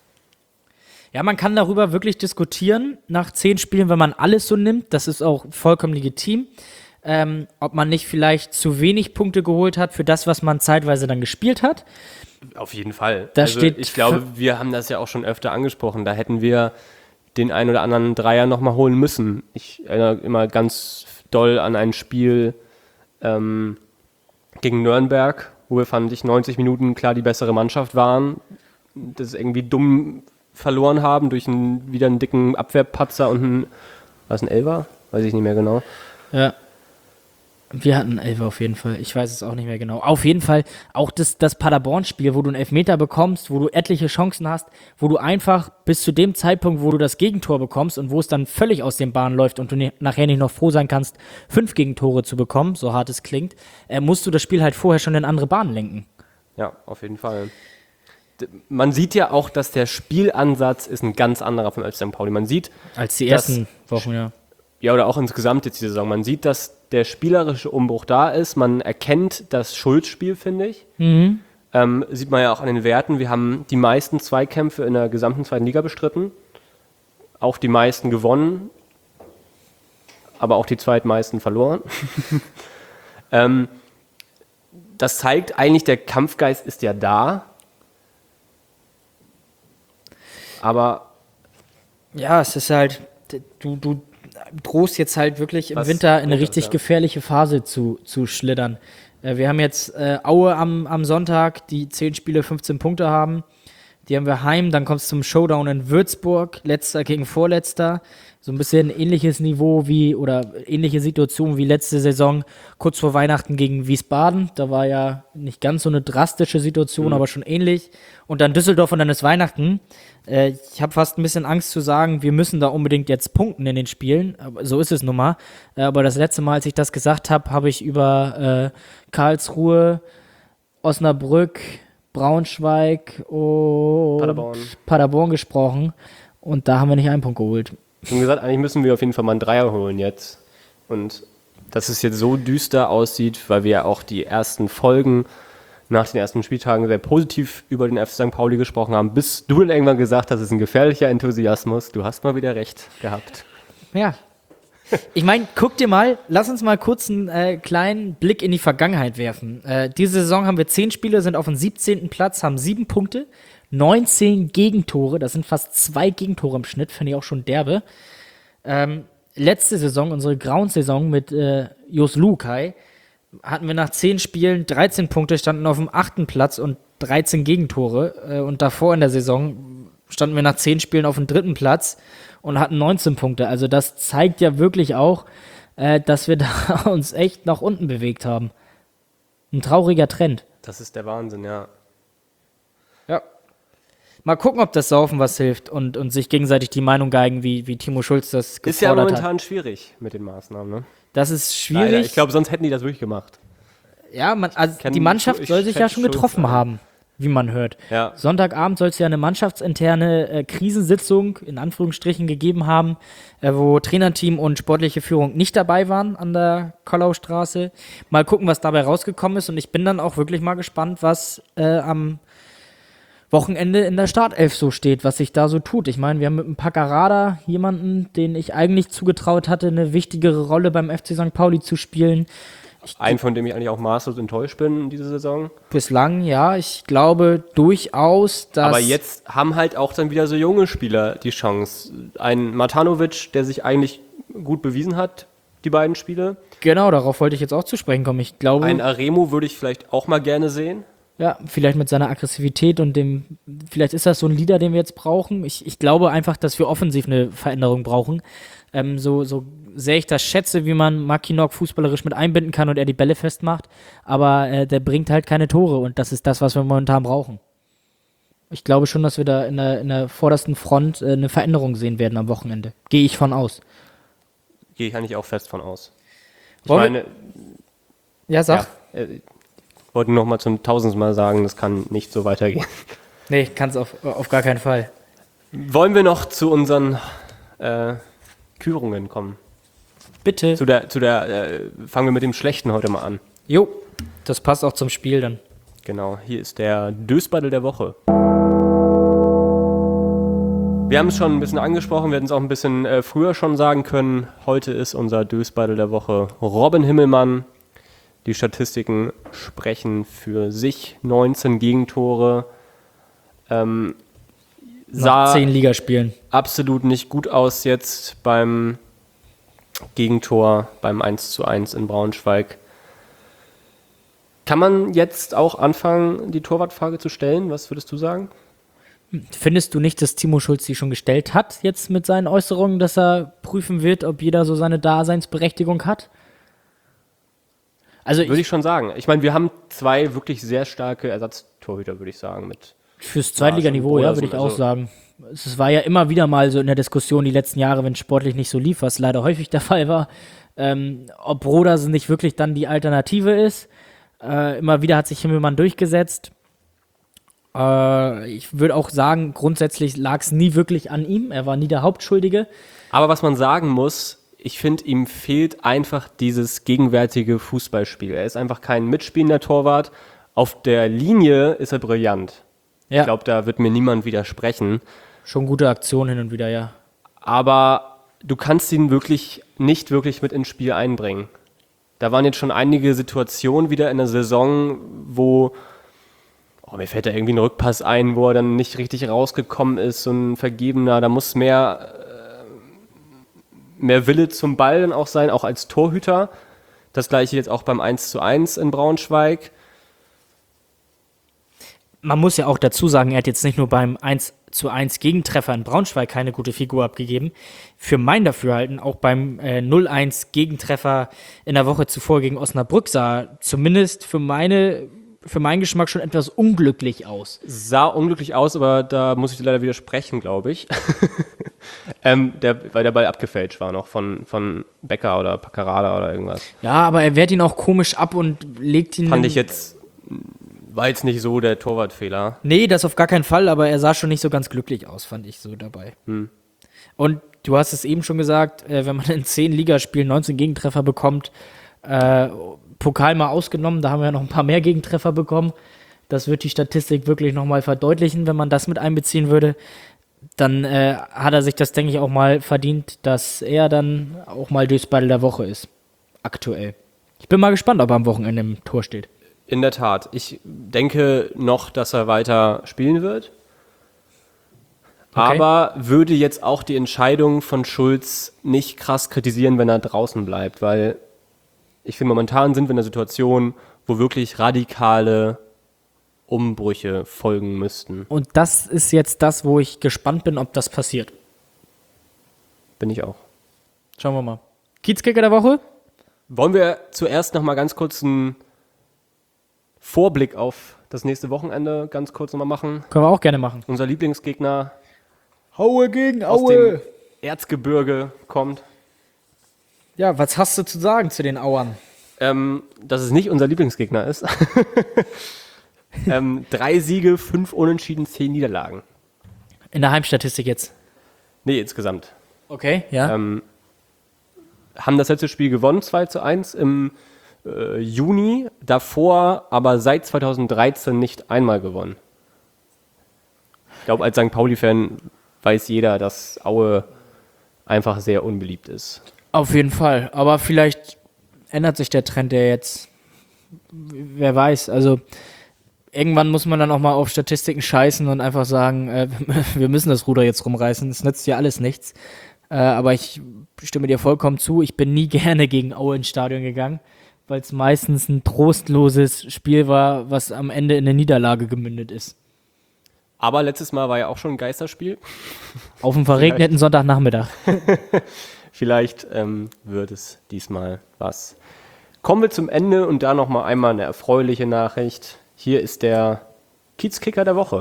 Speaker 1: Ja, man kann darüber wirklich diskutieren nach zehn Spielen, wenn man alles so nimmt. Das ist auch vollkommen legitim. Ähm, ob man nicht vielleicht zu wenig Punkte geholt hat für das, was man zeitweise dann gespielt hat.
Speaker 2: Auf jeden Fall.
Speaker 1: Da
Speaker 2: also
Speaker 1: steht
Speaker 2: ich glaube, wir haben das ja auch schon öfter angesprochen. Da hätten wir den einen oder anderen Dreier nochmal holen müssen. Ich erinnere immer ganz doll an ein Spiel ähm, gegen Nürnberg, wo wir, fand ich, neunzig Minuten klar die bessere Mannschaft waren. Das irgendwie dumm verloren haben durch einen, wieder einen dicken Abwehrpatzer und ein, was ein Elfer? Weiß ich nicht mehr genau.
Speaker 1: Ja. Wir hatten Elfer auf jeden Fall. Ich weiß es auch nicht mehr genau. Auf jeden Fall auch das, das Paderborn-Spiel, wo du einen Elfmeter bekommst, wo du etliche Chancen hast, wo du einfach bis zu dem Zeitpunkt, wo du das Gegentor bekommst und wo es dann völlig aus den Bahnen läuft und du ne, nachher nicht noch froh sein kannst, fünf Gegentore zu bekommen, so hart es klingt, äh, musst du das Spiel halt vorher schon in andere Bahnen lenken.
Speaker 2: Ja, auf jeden Fall. D- Man sieht ja auch, dass der Spielansatz ist ein ganz anderer vom F C Sankt Pauli. Man sieht,
Speaker 1: Als die
Speaker 2: Das-
Speaker 1: ersten Wochen, ja.
Speaker 2: ja, oder auch insgesamt jetzt die Saison, man sieht, dass der spielerische Umbruch da ist. Man erkennt das Schulzspiel, finde ich.
Speaker 1: Mhm.
Speaker 2: Ähm, sieht man ja auch an den Werten. Wir haben die meisten Zweikämpfe in der gesamten zweiten Liga bestritten. Auch die meisten gewonnen. Aber auch die zweitmeisten verloren. ähm, das zeigt eigentlich, der Kampfgeist ist ja da. Aber
Speaker 1: Ja, es ist halt, d- du, du drohst jetzt halt wirklich im
Speaker 2: Was
Speaker 1: Winter in eine
Speaker 2: droht das,
Speaker 1: richtig
Speaker 2: ja.
Speaker 1: gefährliche Phase zu, zu schlittern. Äh, wir haben jetzt äh, Aue am, am Sonntag, die zehn Spiele, fünfzehn Punkte haben. Die haben wir heim, dann kommt es zum Showdown in Würzburg, letzter gegen Vorletzter. So ein bisschen ähnliches Niveau wie, oder ähnliche Situation wie letzte Saison, kurz vor Weihnachten gegen Wiesbaden. Da war ja nicht ganz so eine drastische Situation, aber schon ähnlich. Und dann Düsseldorf und dann ist Weihnachten. Äh, ich habe fast ein bisschen Angst zu sagen, wir müssen da unbedingt jetzt punkten in den Spielen. Aber so ist es nun mal. Äh, aber das letzte Mal, als ich das gesagt habe, habe ich über äh, Karlsruhe, Osnabrück, Braunschweig und
Speaker 2: Paderborn.
Speaker 1: Paderborn gesprochen. Und da haben wir nicht einen Punkt geholt.
Speaker 2: Wie gesagt, eigentlich müssen wir auf jeden Fall mal einen Dreier holen jetzt. Und dass es jetzt so düster aussieht, weil wir ja auch die ersten Folgen nach den ersten Spieltagen sehr positiv über den F C Sankt Pauli gesprochen haben, bis du dann irgendwann gesagt hast, es ist ein gefährlicher Enthusiasmus. Du hast mal wieder recht gehabt.
Speaker 1: Ja. Ich meine, guck dir mal, lass uns mal kurz einen äh, kleinen Blick in die Vergangenheit werfen. Äh, diese Saison haben wir zehn Spiele, sind auf dem siebzehnten Platz, haben sieben Punkte, neunzehn Gegentore, das sind fast zwei Gegentore im Schnitt, finde ich auch schon derbe. Ähm, letzte Saison, unsere Ground-Saison mit äh, Jos Lukai, hatten wir nach zehn Spielen dreizehn Punkte, standen auf dem achten Platz und dreizehn Gegentore. Äh, und davor in der Saison standen wir nach zehn Spielen auf dem dritten Platz und hatten neunzehn Punkte. Also das zeigt ja wirklich auch, äh, dass wir da uns echt nach unten bewegt haben. Ein trauriger Trend.
Speaker 2: Das ist der Wahnsinn, ja.
Speaker 1: Ja. Mal gucken, ob das Saufen was hilft und, und sich gegenseitig die Meinung geigen, wie, wie Timo Schulz das gefordert
Speaker 2: Ist ja momentan
Speaker 1: hat.
Speaker 2: schwierig mit den Maßnahmen, ne?
Speaker 1: Das ist schwierig.
Speaker 2: Leider. Ich glaube, sonst hätten die das wirklich gemacht.
Speaker 1: Ja, man, also
Speaker 2: kenn-
Speaker 1: die Mannschaft
Speaker 2: ich
Speaker 1: soll sich ja
Speaker 2: schätze
Speaker 1: schon
Speaker 2: Schulz
Speaker 1: getroffen
Speaker 2: ein.
Speaker 1: haben, wie man hört.
Speaker 2: Ja.
Speaker 1: Sonntagabend soll es ja eine mannschaftsinterne äh, Krisensitzung in Anführungsstrichen gegeben haben, äh, wo Trainerteam und sportliche Führung nicht dabei waren an der Kollaustraße. Mal gucken, was dabei rausgekommen ist und ich bin dann auch wirklich mal gespannt, was äh, am Wochenende in der Startelf so steht, was sich da so tut. Ich meine, wir haben mit dem Paccarada jemanden, den ich eigentlich zugetraut hatte, eine wichtigere Rolle beim F C Sankt Pauli zu spielen.
Speaker 2: Ein, von dem ich eigentlich auch maßlos enttäuscht bin diese Saison.
Speaker 1: Bislang, ja, ich glaube durchaus, dass...
Speaker 2: Aber jetzt haben halt auch dann wieder so junge Spieler die Chance. Ein Matanovic, der sich eigentlich gut bewiesen hat, die beiden Spiele.
Speaker 1: Genau, darauf wollte ich jetzt auch zu sprechen kommen. Ich glaube,
Speaker 2: Ein Aremo würde ich vielleicht auch mal gerne sehen.
Speaker 1: ja, vielleicht mit seiner Aggressivität und dem, vielleicht ist das so ein Leader, den wir jetzt brauchen. Ich, ich glaube einfach, dass wir offensiv eine Veränderung brauchen. Ähm, so, so sehr ich das schätze, wie man Mackinock fußballerisch mit einbinden kann und er die Bälle festmacht, aber äh, der bringt halt keine Tore und das ist das, was wir momentan brauchen. Ich glaube schon, dass wir da in der, in der vordersten Front äh, eine Veränderung sehen werden am Wochenende. Gehe ich von aus.
Speaker 2: Gehe ich eigentlich auch fest von aus. Ich
Speaker 1: Wollen wir-
Speaker 2: meine,
Speaker 1: Ja, sag.
Speaker 2: ja, äh, ich wollte noch mal zum tausendsten Mal sagen, das kann nicht so weitergehen.
Speaker 1: Nee, kann es auf, auf gar keinen Fall.
Speaker 2: Wollen wir noch zu unseren äh, Kürungen kommen?
Speaker 1: Bitte.
Speaker 2: Zu der, zu der, äh, fangen wir mit dem Schlechten heute mal an.
Speaker 1: Jo, das passt auch zum Spiel dann.
Speaker 2: Genau, hier ist der Dösbaddel der Woche. Wir haben es schon ein bisschen angesprochen, wir hätten es auch ein bisschen äh, früher schon sagen können. Heute ist unser Dösbaddel der Woche Robin Himmelmann. Die Statistiken sprechen für sich. neunzehn Gegentore. Ähm,
Speaker 1: Nach
Speaker 2: sah
Speaker 1: zehn Ligaspielen.
Speaker 2: absolut nicht gut aus jetzt beim Gegentor, beim eins zu eins in Braunschweig. Kann man jetzt auch anfangen, die Torwartfrage zu stellen? Was würdest du sagen?
Speaker 1: Findest du nicht, dass Timo Schulz die schon gestellt hat, jetzt mit seinen Äußerungen, dass er prüfen wird, ob jeder so seine Daseinsberechtigung hat? Also
Speaker 2: Würde
Speaker 1: ich,
Speaker 2: ich schon sagen. Ich meine, wir haben zwei wirklich sehr starke Ersatztorhüter, würde ich sagen. Mit
Speaker 1: fürs Zweitliganiveau, ja, würde ich auch
Speaker 2: also-
Speaker 1: sagen. Es war ja immer wieder mal so in der Diskussion die letzten Jahre, wenn es sportlich nicht so lief, was leider häufig der Fall war, ähm, ob Brodersen nicht wirklich dann die Alternative ist. Äh, immer wieder hat sich Himmelmann durchgesetzt. Äh, ich würde auch sagen, grundsätzlich lag es nie wirklich an ihm. Er war nie der Hauptschuldige.
Speaker 2: Aber was man sagen muss, ich finde, ihm fehlt einfach dieses gegenwärtige Fußballspiel. Er ist einfach kein mitspielender Torwart. Auf der Linie ist er brillant.
Speaker 1: Ja,
Speaker 2: Ich glaube, da wird mir niemand widersprechen.
Speaker 1: schon gute Aktion hin und wieder, ja.
Speaker 2: Aber du kannst ihn wirklich nicht wirklich mit ins Spiel einbringen. Da waren jetzt schon einige Situationen wieder in der Saison, wo, oh, mir fällt da irgendwie ein Rückpass ein, wo er dann nicht richtig rausgekommen ist, so ein Vergebener, da muss mehr, äh, mehr Wille zum Ball dann auch sein, auch als Torhüter. Das gleiche jetzt auch beim eins zu eins in Braunschweig.
Speaker 1: Man muss ja auch dazu sagen, er hat jetzt nicht nur beim eins zu eins Gegentreffer in Braunschweig keine gute Figur abgegeben. Für mein Dafürhalten auch beim äh, null eins Gegentreffer in der Woche zuvor gegen Osnabrück sah er zumindest für meine für meinen Geschmack schon etwas unglücklich aus.
Speaker 2: Sah unglücklich aus, aber da muss ich dir leider widersprechen, glaube ich. ähm, der, weil der Ball abgefälscht war noch von, von Becker oder Paccarada oder irgendwas.
Speaker 1: Ja, aber er wehrt ihn auch komisch ab und legt ihn.
Speaker 2: Fand ich jetzt, war jetzt nicht so der Torwartfehler.
Speaker 1: Nee, das auf gar keinen Fall, aber er sah schon nicht so ganz glücklich aus, fand ich so dabei.
Speaker 2: Hm.
Speaker 1: Und du hast es eben schon gesagt, äh, wenn man in zehn Ligaspielen neunzehn Gegentreffer bekommt, äh, Pokal mal ausgenommen, da haben wir ja noch ein paar mehr Gegentreffer bekommen. Das wird die Statistik wirklich nochmal verdeutlichen, wenn man das mit einbeziehen würde. Dann äh, hat er sich das, denke ich, auch mal verdient, dass er dann auch mal durchs Battle der Woche ist. Aktuell. Ich bin mal gespannt, ob er am Wochenende im Tor steht.
Speaker 2: In der Tat. Ich denke noch, dass er weiter spielen wird.
Speaker 1: Okay.
Speaker 2: Aber würde jetzt auch die Entscheidung von Schulz nicht krass kritisieren, wenn er draußen bleibt, weil ich finde, momentan sind wir in einer Situation, wo wirklich radikale Umbrüche folgen müssten.
Speaker 1: Und das ist jetzt das, wo ich gespannt bin, ob das passiert.
Speaker 2: Bin ich auch.
Speaker 1: Schauen wir mal. Kiezkicker der Woche?
Speaker 2: Wollen wir zuerst noch mal ganz kurz einen Vorblick auf das nächste Wochenende ganz kurz noch mal machen?
Speaker 1: Können wir auch gerne machen.
Speaker 2: Unser Lieblingsgegner
Speaker 1: Aue gegen
Speaker 2: aus dem Erzgebirge kommt.
Speaker 1: Ja, was hast du zu sagen zu den Auern?
Speaker 2: Ähm, dass es nicht unser Lieblingsgegner ist. ähm, drei Siege, fünf Unentschieden, zehn Niederlagen.
Speaker 1: In der Heimstatistik jetzt.
Speaker 2: Nee, insgesamt.
Speaker 1: Okay, ja.
Speaker 2: Ähm, haben das letzte Spiel gewonnen, zwei zu eins im äh, Juni. Davor aber seit zweitausenddreizehn nicht einmal gewonnen. Ich glaube, als Sankt Pauli-Fan weiß jeder, dass Aue einfach sehr unbeliebt ist.
Speaker 1: Auf jeden Fall. Aber vielleicht ändert sich der Trend ja jetzt. Wer weiß. Also irgendwann muss man dann auch mal auf Statistiken scheißen und einfach sagen, äh, wir müssen das Ruder jetzt rumreißen. Es nützt ja alles nichts. Äh, aber ich stimme dir vollkommen zu. Ich bin nie gerne gegen Aue ins Stadion gegangen, weil es meistens ein trostloses Spiel war, was am Ende in eine Niederlage gemündet ist.
Speaker 2: Aber letztes Mal war ja auch schon ein Geisterspiel.
Speaker 1: Auf dem verregneten Sonntagnachmittag.
Speaker 2: Vielleicht ähm, wird es diesmal was. Kommen wir zum Ende und da nochmal einmal eine erfreuliche Nachricht. Hier ist der Kiezkicker der Woche.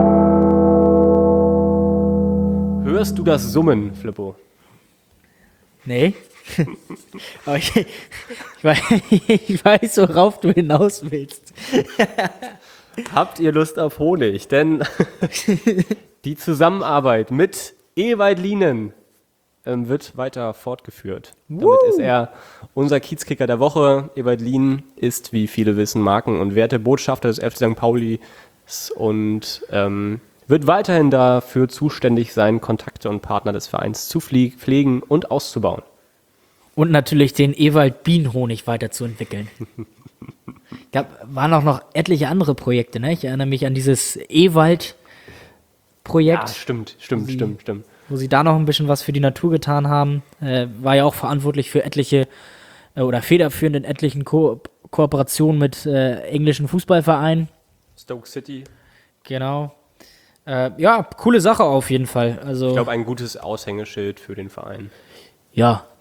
Speaker 2: Hörst du das Summen, Flippo?
Speaker 1: Nee. Aber ich, ich, weiß, ich weiß, worauf du hinaus willst.
Speaker 2: Habt ihr Lust auf Honig? Denn die Zusammenarbeit mit Ewald Lienen ähm, wird weiter fortgeführt. Damit
Speaker 1: Woo!
Speaker 2: ist er unser Kiezkicker der Woche. Ewald Lienen ist, wie viele wissen, Marken- und Wertebotschafter des F C Sankt Pauli und ähm, wird weiterhin dafür zuständig sein, Kontakte und Partner des Vereins zu pfle- pflegen und auszubauen.
Speaker 1: Und natürlich den Ewald Bienenhonig weiterzuentwickeln. Da waren auch noch etliche andere Projekte, ne? Ich erinnere mich an dieses Ewald-Projekt,
Speaker 2: Ja, stimmt, stimmt,
Speaker 1: Sie-
Speaker 2: stimmt, stimmt.
Speaker 1: wo sie da noch ein bisschen was für die Natur getan haben. Äh, war ja auch verantwortlich für etliche äh, oder federführend in etlichen Ko- Kooperationen mit äh, englischen Fußballvereinen.
Speaker 2: Stoke City.
Speaker 1: Genau. Äh, ja, coole Sache auf jeden Fall. Also
Speaker 2: Ich glaube, ein gutes Aushängeschild für den Verein.
Speaker 1: ja,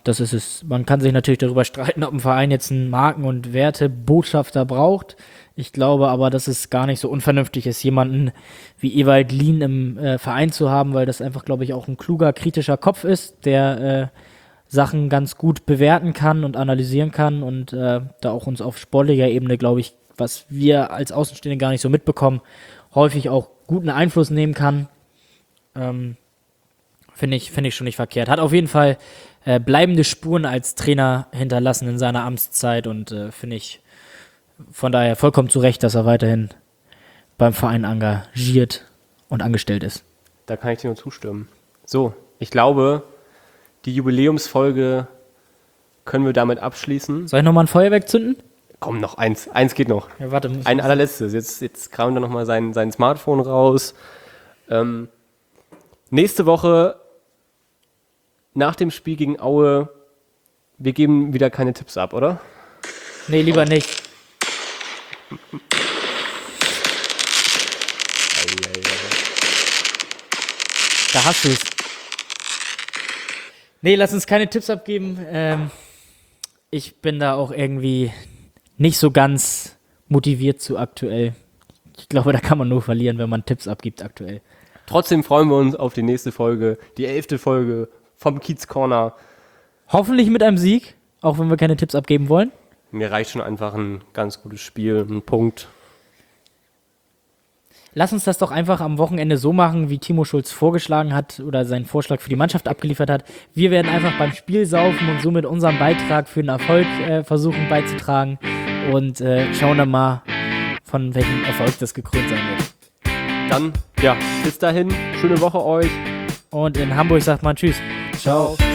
Speaker 1: das ist es. Man kann sich natürlich darüber streiten, ob ein Verein jetzt einen Marken- und Wertebotschafter braucht. Ich glaube aber, dass es gar nicht so unvernünftig ist, jemanden wie Ewald Lien im äh, Verein zu haben, weil das einfach, glaube ich, auch ein kluger, kritischer Kopf ist, der äh, Sachen ganz gut bewerten kann und analysieren kann und äh, da auch uns auf sportlicher Ebene, glaube ich, was wir als Außenstehende gar nicht so mitbekommen, häufig auch guten Einfluss nehmen kann. Ähm, Finde ich, finde ich schon nicht verkehrt. Hat auf jeden Fall äh, bleibende Spuren als Trainer hinterlassen in seiner Amtszeit und äh, finde ich von daher vollkommen zu Recht, dass er weiterhin beim Verein engagiert und angestellt ist.
Speaker 2: Da kann ich dir nur zustimmen. So, ich glaube, die Jubiläumsfolge können wir damit abschließen.
Speaker 1: Soll ich nochmal ein Feuerwerk zünden?
Speaker 2: Komm, noch eins. Eins geht noch.
Speaker 1: Ja, warte. muss-
Speaker 2: Ein allerletztes. Jetzt, jetzt kramt er nochmal sein, sein Smartphone raus. Ähm, nächste Woche, nach dem Spiel gegen Aue, wir geben wieder keine Tipps ab, oder?
Speaker 1: Nee, lieber nicht. Da hast du es. Nee, lass uns keine Tipps abgeben. Ähm, ich bin da auch irgendwie nicht so ganz motiviert zu aktuell. Ich glaube, da kann man nur verlieren, wenn man Tipps abgibt aktuell.
Speaker 2: Trotzdem freuen wir uns auf die nächste Folge, die elfte Folge vom Kiez Corner.
Speaker 1: Hoffentlich mit einem Sieg, auch wenn wir keine Tipps abgeben wollen.
Speaker 2: Mir reicht schon einfach ein ganz gutes Spiel, ein Punkt.
Speaker 1: Lass uns das doch einfach am Wochenende so machen, wie Timo Schulz vorgeschlagen hat oder seinen Vorschlag für die Mannschaft abgeliefert hat. Wir werden einfach beim Spiel saufen und somit unseren Beitrag für den Erfolg äh, versuchen beizutragen und äh, schauen dann mal, von welchem Erfolg das gekrönt sein wird.
Speaker 2: Dann, ja, bis dahin, schöne Woche euch.
Speaker 1: Und in Hamburg sagt man Tschüss.
Speaker 2: Ciao.